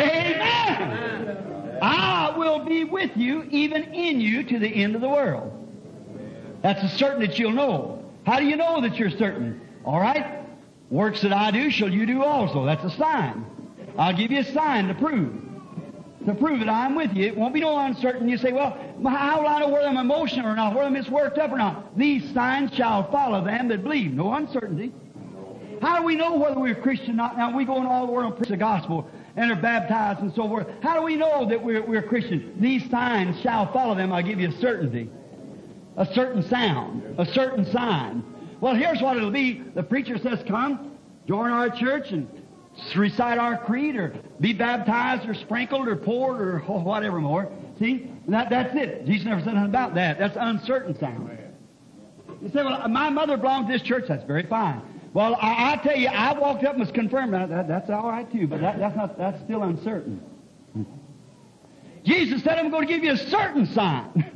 Amen. I will be with you even in you to the end of the world. That's a certain that you'll know. How do you know that you're certain? All right. Works that I do shall you do also. That's a sign. I'll give you a sign to prove that I'm with you. It won't be no uncertain. You say, well, how will I know whether I'm emotional or not, whether I'm just worked up or not? These signs shall follow them that believe. No uncertainty. How do we know whether we're Christian or not? Now, we go in all the world and preach the gospel and are baptized and so forth. How do we know that we're Christian? These signs shall follow them. I'll give you a certainty. A certain sound. A certain sign. Well, here's what it'll be. The preacher says, come, join our church and recite our creed or be baptized or sprinkled or poured or whatever more. See? That's it. Jesus never said anything about that. That's uncertain sound. You say, well, my mother belonged to this church. That's very fine. Well, I tell you, I walked up and was confirmed. That's all right, too, but that's still uncertain. Jesus said, I'm going to give you a certain sign.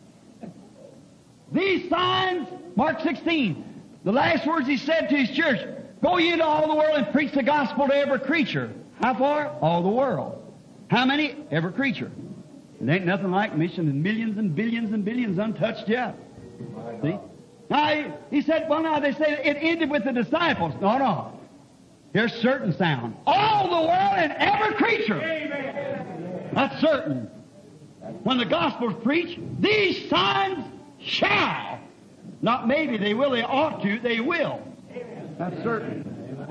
These signs, Mark 16, the last words he said to his church, go ye into all the world and preach the gospel to every creature. How far? All the world. How many? Every creature. It ain't nothing like missions and millions and billions and billions untouched yet. See? Now, he said, well, now they say it ended with the disciples. No. Here's certain sound. All the world and every creature. That's certain. When the gospel is preached, these signs shall. Not maybe they will, they ought to, they will. That's certain.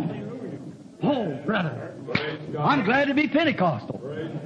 Oh, brother. I'm glad to be Pentecostal.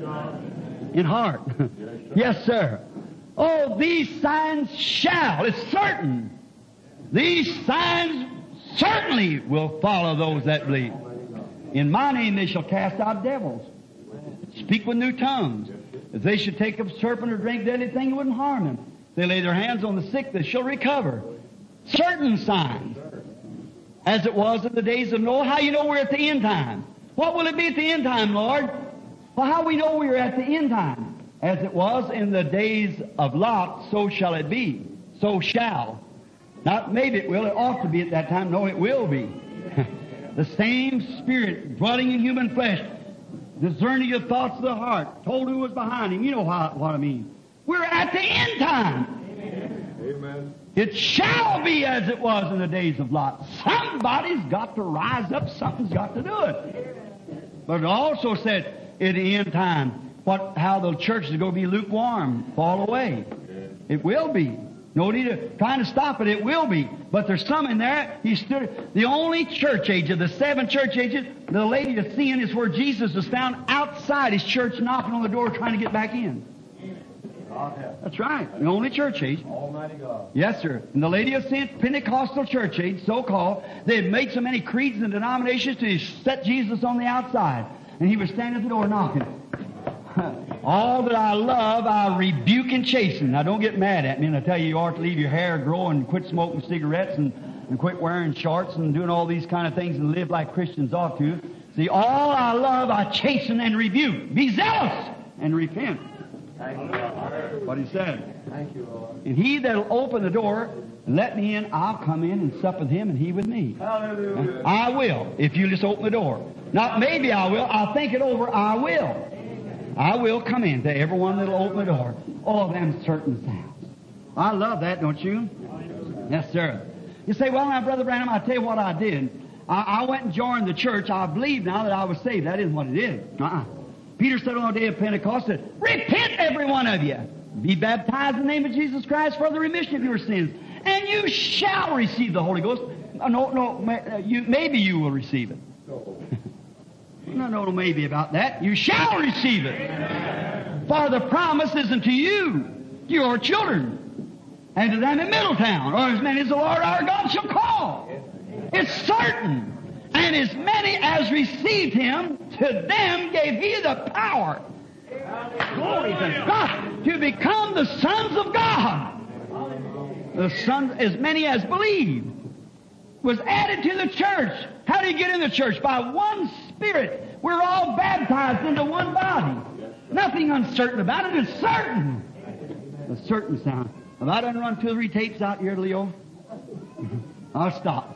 In heart. Yes, sir. Oh, these signs shall. It's certain. These signs certainly will follow those that believe. In my name they shall cast out devils. Speak with new tongues. If they should take a serpent or drink deadly thing, it wouldn't harm them. If they lay their hands on the sick, they shall recover. Certain signs. As it was in the days of Noah. How you know we're at the end time? What will it be at the end time, Lord? Well, how we know we're at the end time? As it was in the days of Lot, so shall it be. So shall. Not maybe it will, it ought to be at that time. No, it will be. The same Spirit dwelling in human flesh, discerning the thoughts of the heart, told who was behind him. You know what I mean. We're at the end time. Amen. It shall be as it was in the days of Lot. Somebody's got to rise up. Something's got to do it. But it also said in the end time, how the church is going to be lukewarm, fall away. It will be. No need of trying to stop it. It will be. But there's some in there. He stood. The only church age of the 7 church ages, the lady that's seeing is where Jesus was found outside his church, knocking on the door, trying to get back in. That's right. The only church age. Almighty God. Yes, sir. And the lady of sin, Pentecostal church age, so-called, they've made so many creeds and denominations to set Jesus on the outside. And he was standing at the door knocking. All that I love, I rebuke and chasten. Now, don't get mad at me. And I tell you, you ought to leave your hair grow and quit smoking cigarettes and quit wearing shorts and doing all these kind of things and live like Christians ought to. See, all I love, I chasten and rebuke. Be zealous and repent. What he said. Thank you, Lord. And he that'll open the door and let me in, I'll come in and sup with him and he with me. Hallelujah. I will, if you just open the door. Not maybe I will, I'll think it over, I will. I will come in to everyone that'll open the door. All of them certain sounds. I love that, don't you? Yes, sir. You say, well, now, Brother Branham, I'll tell you what I did. I went and joined the church. I believe now that I was saved. That isn't what it is. Peter said on the day of Pentecost, said, repent, every one of you. Be baptized in the name of Jesus Christ for the remission of your sins. And you shall receive the Holy Ghost. Maybe you will receive it. No, maybe about that. You shall receive it. For the promise isn't to you, your children, and to them in Middletown, or as many as the Lord our God shall call. It's certain. And as many as received him, to them gave he the power. Glory to God. To become the sons of God. The sons, as many as believed, was added to the church. How do you get in the church? By one Spirit. We're all baptized into one body. Nothing uncertain about it. It's certain. A certain sound. Have I done run 2 or 3 tapes out here, Leo? I'll stop.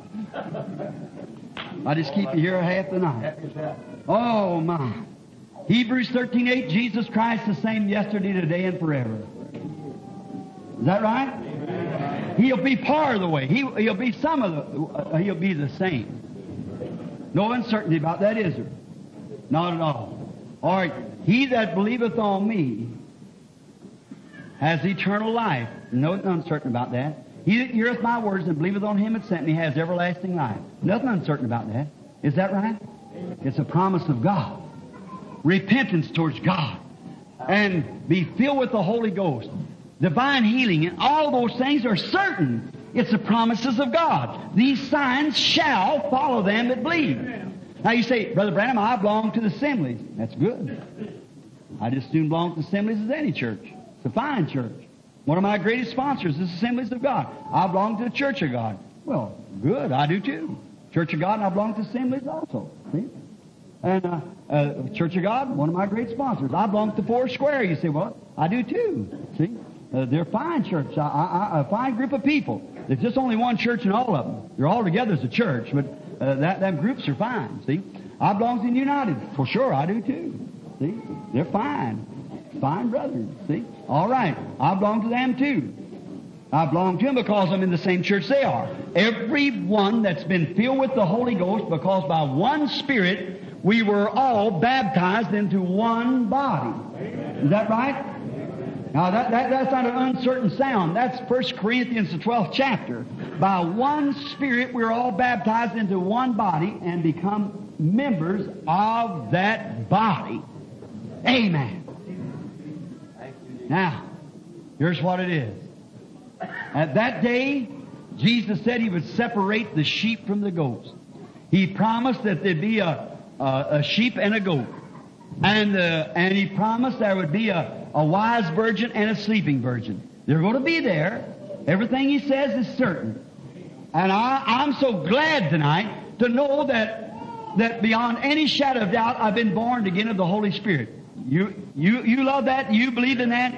I just keep you here half the night. Oh, my. Hebrews 13:8, Jesus Christ the same yesterday, today, and forever. Is that right? He'll be part of the way. He'll be some of the, he'll be the same. No uncertainty about that, is there? Not at all. All right. He that believeth on me has eternal life. No uncertain about that. He that heareth my words and believeth on him that sent me has everlasting life. Nothing uncertain about that. Is that right? It's a promise of God. Repentance towards God. And be filled with the Holy Ghost. Divine healing. And all those things are certain. It's the promises of God. These signs shall follow them that believe. Now you say, Brother Branham, I belong to the Assemblies. That's good. I just soon belong to the Assemblies as any church. It's a fine church. One of my greatest sponsors is the Assemblies of God. I belong to the Church of God. Well, good. I do too. Church of God, and I belong to Assemblies also. See? And Church of God, one of my great sponsors. I belong to Four Square. You say, well, I do too. See? They're a fine church. A fine group of people. There's just only one church in all of them. They're all together as a church, but them groups are fine. See? I belong to the United. For sure, I do too. See? They're fine. Fine brothers. See? All right. I belong to them too. I belong to them because I'm in the same church they are. Everyone that's been filled with the Holy Ghost, because by one Spirit we were all baptized into one body. Is that right? Now that's not an uncertain sound. That's 1 Corinthians the 12th chapter. By one Spirit we're all baptized into one body and become members of that body. Amen. Now, here's what it is. At that day, Jesus said He would separate the sheep from the goats. He promised that there'd be a sheep and a goat. And He promised there would be a wise virgin and a sleeping virgin. They're going to be there. Everything He says is certain. And I'm so glad tonight to know that beyond any shadow of doubt, I've been born again of the Holy Spirit. You love that? You believe in that?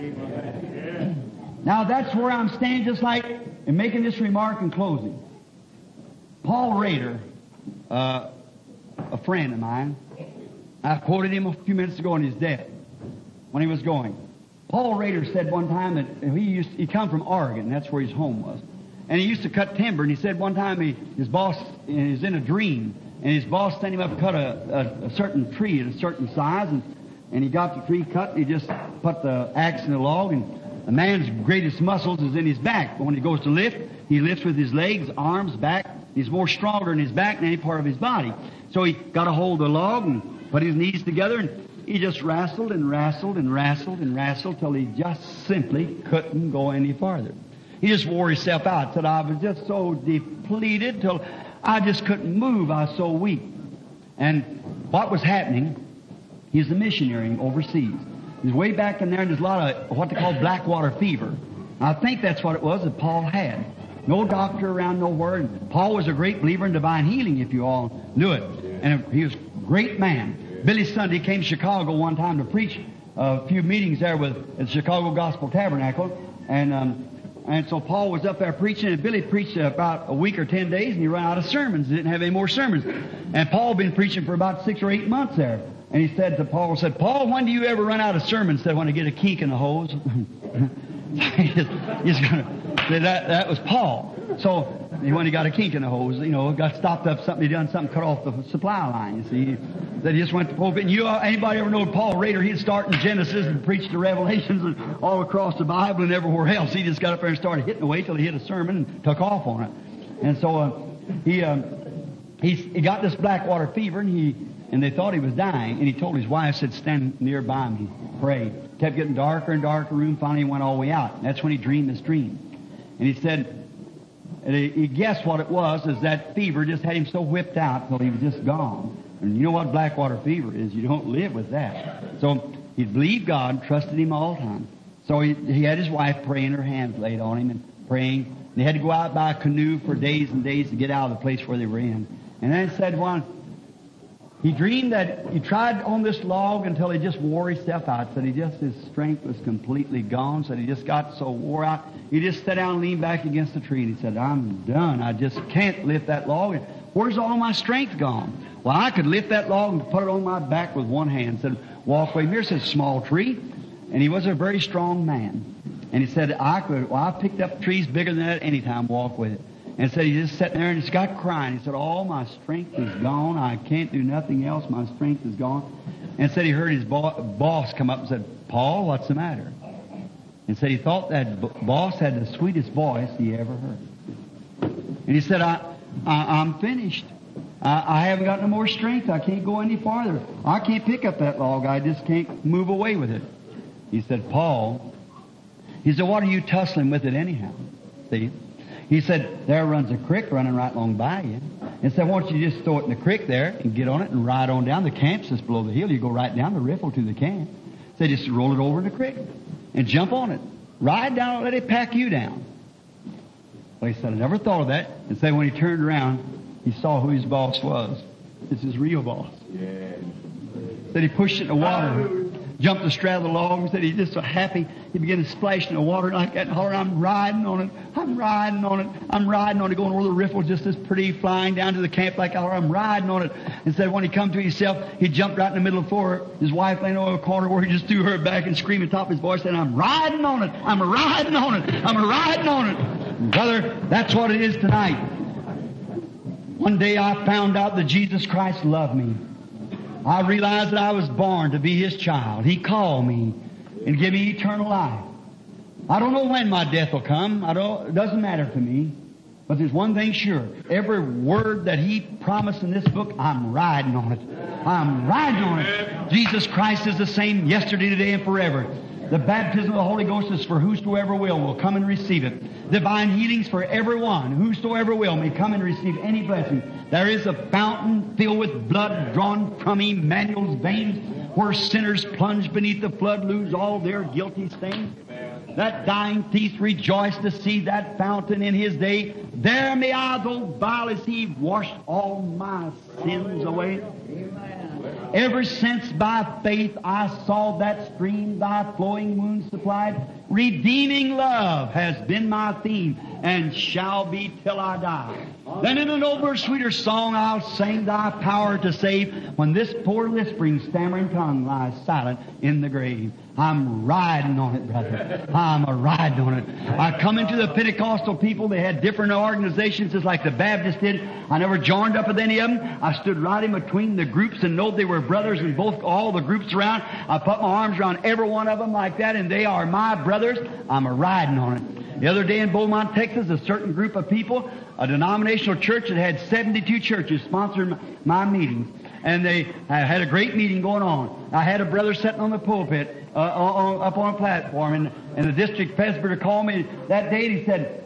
Now that's where I'm standing, just like in making this remark in closing. Paul Rader, a friend of mine, I quoted him a few minutes ago in his death when he was going. Paul Rader said one time that he come from Oregon, that's where his home was, and he used to cut timber. And he said one time his boss was in a dream, and his boss sent him up to cut a certain tree at a certain size, and he got the tree cut. And he just put the axe in the log, and a man's greatest muscles is in his back. But when he goes to lift, he lifts with his legs, arms, back. He's more stronger in his back than any part of his body. So he got a hold of the log and put his knees together, and he just wrestled and wrestled and wrestled and wrestled till he just simply couldn't go any farther. He just wore himself out. Said, I was just so depleted till I just couldn't move. I was so weak. And what was happening, he's a missionary overseas. He's way back in there, and there's a lot of what they call blackwater fever. I think that's what it was that Paul had. No doctor around nowhere. And Paul was a great believer in divine healing, if you all knew it. And he was a great man. Billy Sunday came to Chicago one time to preach a few meetings there at the Chicago Gospel Tabernacle. And so Paul was up there preaching, and Billy preached about a week or 10 days, and he ran out of sermons. He didn't have any more sermons. And Paul had been preaching for about 6 or 8 months there. And he said to Paul, Paul, when do you ever run out of sermons? Said, when I get a kink in the hose. He's gonna say that was Paul. So when he got a kink in the hose, got stopped up something, he done something, cut off the supply line, you see. That he just went to the pulpit. And anybody ever know Paul Rader? He'd start in Genesis and preach the Revelations and all across the Bible and everywhere else. He just got up there and started hitting away till he hit a sermon and took off on it. And so he got this blackwater fever, and they thought he was dying. And he told his wife, said, stand nearby me, pray. Kept getting darker and darker room. Finally, he went all the way out. And that's when he dreamed this dream. And he said, he guessed what it was, is that fever just had him so whipped out till he was just gone. And you know what blackwater fever is? You don't live with that. So he believed God, trusted Him all the time. So he had his wife praying, her hands laid on him and praying. And they had to go out by a canoe for days and days to get out of the place where they were in. And then it said he dreamed that he tried on this log until he just wore himself out. Said his strength was completely gone. Said he just got so wore out. He just sat down and leaned back against the tree. And he said, I'm done. I just can't lift that log. Where's all my strength gone? Well, I could lift that log and put it on my back with one hand. Said, walk away. Here's a small tree. And he was a very strong man. And he said, I picked up trees bigger than that any time, walk with it. And said he just sat there and just got crying. He said, all my strength is gone. I can't do nothing else. My strength is gone. And said he heard his boss come up and said, Paul, what's the matter? And said he thought that boss had the sweetest voice he ever heard. And he said, I'm finished. I haven't got no more strength. I can't go any farther. I can't pick up that log. I just can't move away with it. He said, Paul, he said, what are you tussling with it anyhow? See? He said, there runs a creek running right along by you. And said, why don't you just throw it in the creek there and get on it and ride on down. The camp's just below the hill. You go right down the riffle to the camp. Said, just roll it over in the creek and jump on it. Ride down and let it pack you down. Well, he said, I never thought of that. And said, when he turned around, he saw who his boss was. It's his real boss. Yeah. Said he pushed it in the water. jumped the strap of the log and said he's just so happy. He began to splash in the water like that and holler, I'm riding on it. I'm riding on it. I'm riding on it. Going over the riffle just as pretty, flying down to the camp like I holler, I'm riding on it. And said when he come to himself, he jumped right in the middle of the floor. His wife laying over a corner where he just threw her back and screamed at the top of his voice, saying, I'm riding on it. I'm riding on it. I'm riding on it. Brother, that's what it is tonight. One day I found out that Jesus Christ loved me. I realized that I was born to be His child. He called me and gave me eternal life. I don't know when my death will come. It doesn't matter to me. But there's one thing sure. Every word that He promised in this book, I'm riding on it. I'm riding on it. Jesus Christ is the same yesterday, today, and forever. The baptism of the Holy Ghost is for whosoever will come and receive it. Divine healings for everyone. Whosoever will may come and receive any blessing. There is a fountain filled with blood drawn from Emmanuel's veins, where sinners plunge beneath the flood lose all their guilty stains. That dying thief rejoiced to see that fountain in his day. There may I, though vile as he, wash all my sins away. Ever since by faith I saw that stream thy flowing wounds supplied, redeeming love has been my theme and shall be till I die. Then in an over sweeter song I'll sing thy power to save when this poor lisping stammering tongue lies silent in the grave. I'm riding on it, brother. I'm a riding on it. I come into the Pentecostal people. They had different organizations just like the Baptists did. I never joined up with any of them. I stood right in between the groups and know they were brothers in all the groups around. I put my arms around every one of them like that, and they are my brothers. I'm a riding on it. The other day in Beaumont, Texas, a certain group of people, a denominational church that had 72 churches sponsored my meetings. And they had a great meeting going on. I had a brother sitting on the pulpit up on a platform, and the district presbyter called me that day and he said,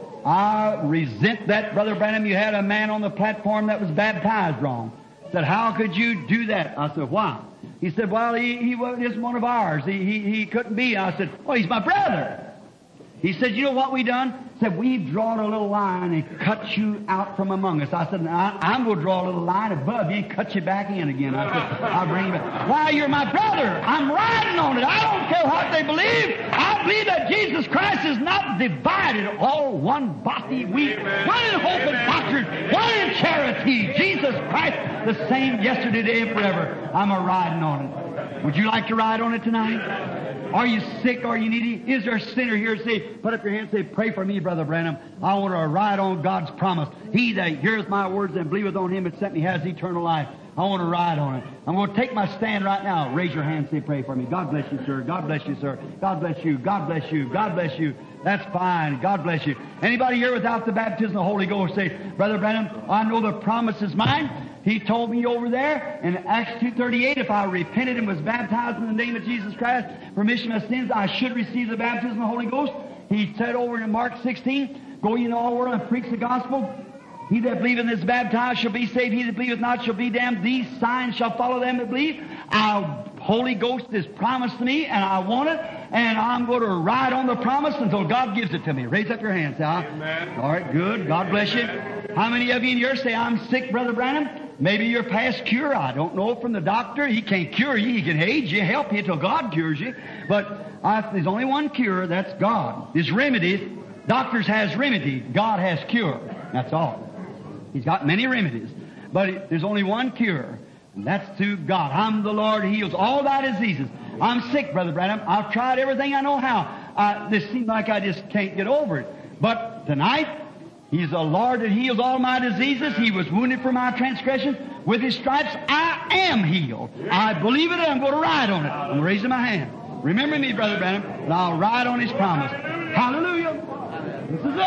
I resent that, Brother Branham. You had a man on the platform that was baptized wrong. I said, how could you do that? I said, why? He said, well, he wasn't one of ours. He couldn't be. I said, well, he's my brother. He said, you know what we done? He said, we've drawn a little line and cut you out from among us. I said, I'm going to draw a little line above you and cut you back in again. I said, I'll bring you back. Why, you're my brother. I'm riding on it. I don't care what they believe. I believe that Jesus Christ is not divided, all one body. One in hope and doctrine, one in charity. Jesus Christ, the same yesterday, today, and forever. I'm a riding on it. Would you like to ride on it tonight? Are you sick? Are you needy? Is there a sinner here? Say, put up your hand and say, pray for me, Brother Branham. I want to ride on God's promise. He that heareth my words and believeth on Him that sent me has eternal life. I want to ride on it. I'm going to take my stand right now. Raise your hand and say, pray for me. God bless you, sir. God bless you, sir. God bless you. God bless you. God bless you. That's fine. God bless you. Anybody here without the baptism of the Holy Ghost say, Brother Branham, I know the promise is mine. He told me over there in Acts 2:38, if I repented and was baptized in the name of Jesus Christ for remission of sins, I should receive the baptism of the Holy Ghost. He said over in Mark 16, go ye into all the world and preach the gospel. He that believeth and is baptized shall be saved. He that believeth not shall be damned. These signs shall follow them that believe. Our Holy Ghost is promised to me, and I want it, and I'm going to ride on the promise until God gives it to me. Raise up your hands. Amen. All right, good. God bless you. How many of you in here say, I'm sick, Brother Branham? Maybe you're past cure. I don't know from the doctor. He can't cure you. He can aid you, help you till God cures you. But there's only one cure. That's God. There's remedies. Doctors has remedy. God has cure. That's all. He's got many remedies. But there's only one cure. And that's through God. I'm the Lord who heals all thy diseases. I'm sick, Brother Branham. I've tried everything I know how. This seems like I just can't get over it. But tonight, He's the Lord that heals all my diseases. He was wounded for my transgressions. With His stripes, I am healed. I believe it, and I'm going to ride on it. I'm raising my hand. Remember me, Brother Branham, and I'll ride on His promise. Hallelujah. This is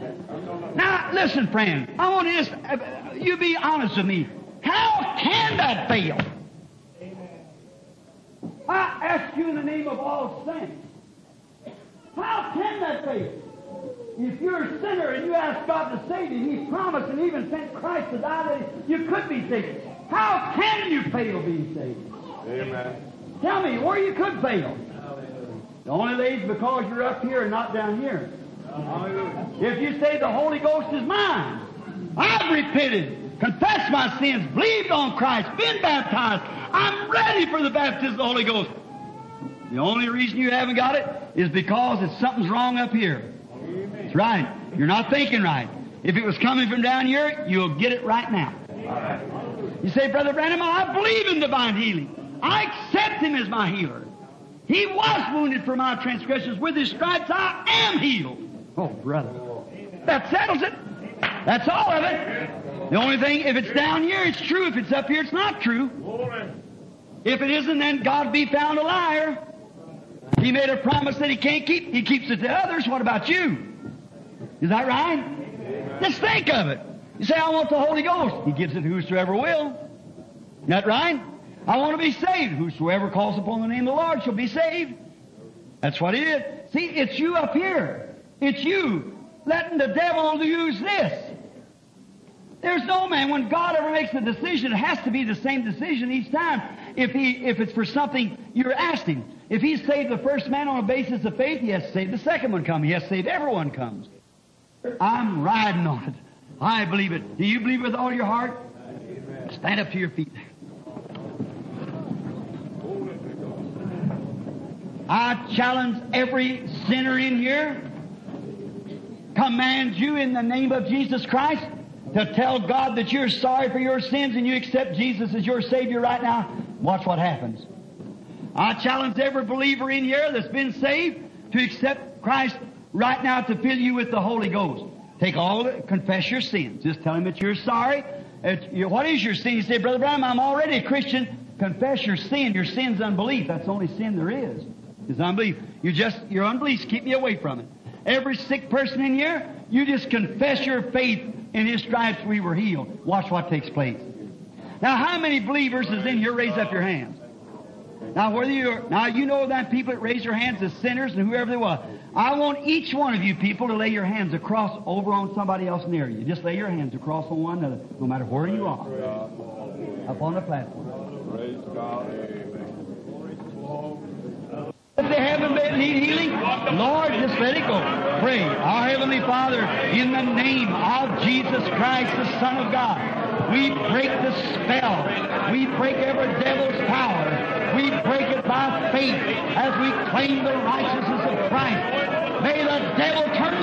it. Now, listen, friend. I want to just, you be honest with me. How can that fail? I ask you in the name of all saints. How can that fail? If you're a sinner and you ask God to save you, He promised and even sent Christ to die that you could be saved. How can you fail being saved? Amen. Tell me where you could fail. The only way is because you're up here and not down here. If you say the Holy Ghost is mine, I've repented, confessed my sins, believed on Christ, been baptized, I'm ready for the baptism of the Holy Ghost. The only reason you haven't got it is because something's wrong up here. That's right. You're not thinking right. If it was coming from down here, you'll get it right now. You say, Brother Branham, I believe in divine healing. I accept Him as my healer. He was wounded for my transgressions. With His stripes I am healed. Oh, brother. That settles it. That's all of it. The only thing, if it's down here, it's true. If it's up here, it's not true. If it isn't, then God be found a liar. He made a promise that He can't keep. He keeps it to others. What about you? Is that right? Just think of it. You say, I want the Holy Ghost. He gives it to whosoever will. Isn't that right? I want to be saved. Whosoever calls upon the name of the Lord shall be saved. That's what it is. See, it's you up here. It's you letting the devil use this. There's no man, when God ever makes a decision, it has to be the same decision each time. If it's for something you're asking. If He saved the first man on a basis of faith, He has to save the second one comes. He has to save everyone comes. I'm riding on it. I believe it. Do you believe with all your heart? Amen. Stand up to your feet. I challenge every sinner in here, command you in the name of Jesus Christ to tell God that you're sorry for your sins and you accept Jesus as your Savior right now. Watch what happens. I challenge every believer in here that's been saved to accept Christ right now to fill you with the Holy Ghost. Confess your sins. Just tell Him that you're sorry. What is your sin? You say, Brother Branham, I'm already a Christian. Confess your sin. Your sin's unbelief. That's the only sin there is unbelief. Your unbelief's keep me away from it. Every sick person in here, you just confess your faith in His stripes we were healed. Watch what takes place. Now, how many believers is in here? Raise up your hands. Now, you know that people that raise their hands as sinners and whoever they were. I want each one of you people to lay your hands across over on somebody else near you. Just lay your hands across on one another, no matter where you are, up on the platform. Praise God. If they haven't need healing, Lord, just let it go. Pray. Our Heavenly Father, in the name of Jesus Christ, the Son of God, we break the spell. We break every devil's power. We break it by faith as we claim the righteousness of Christ. May the devil turn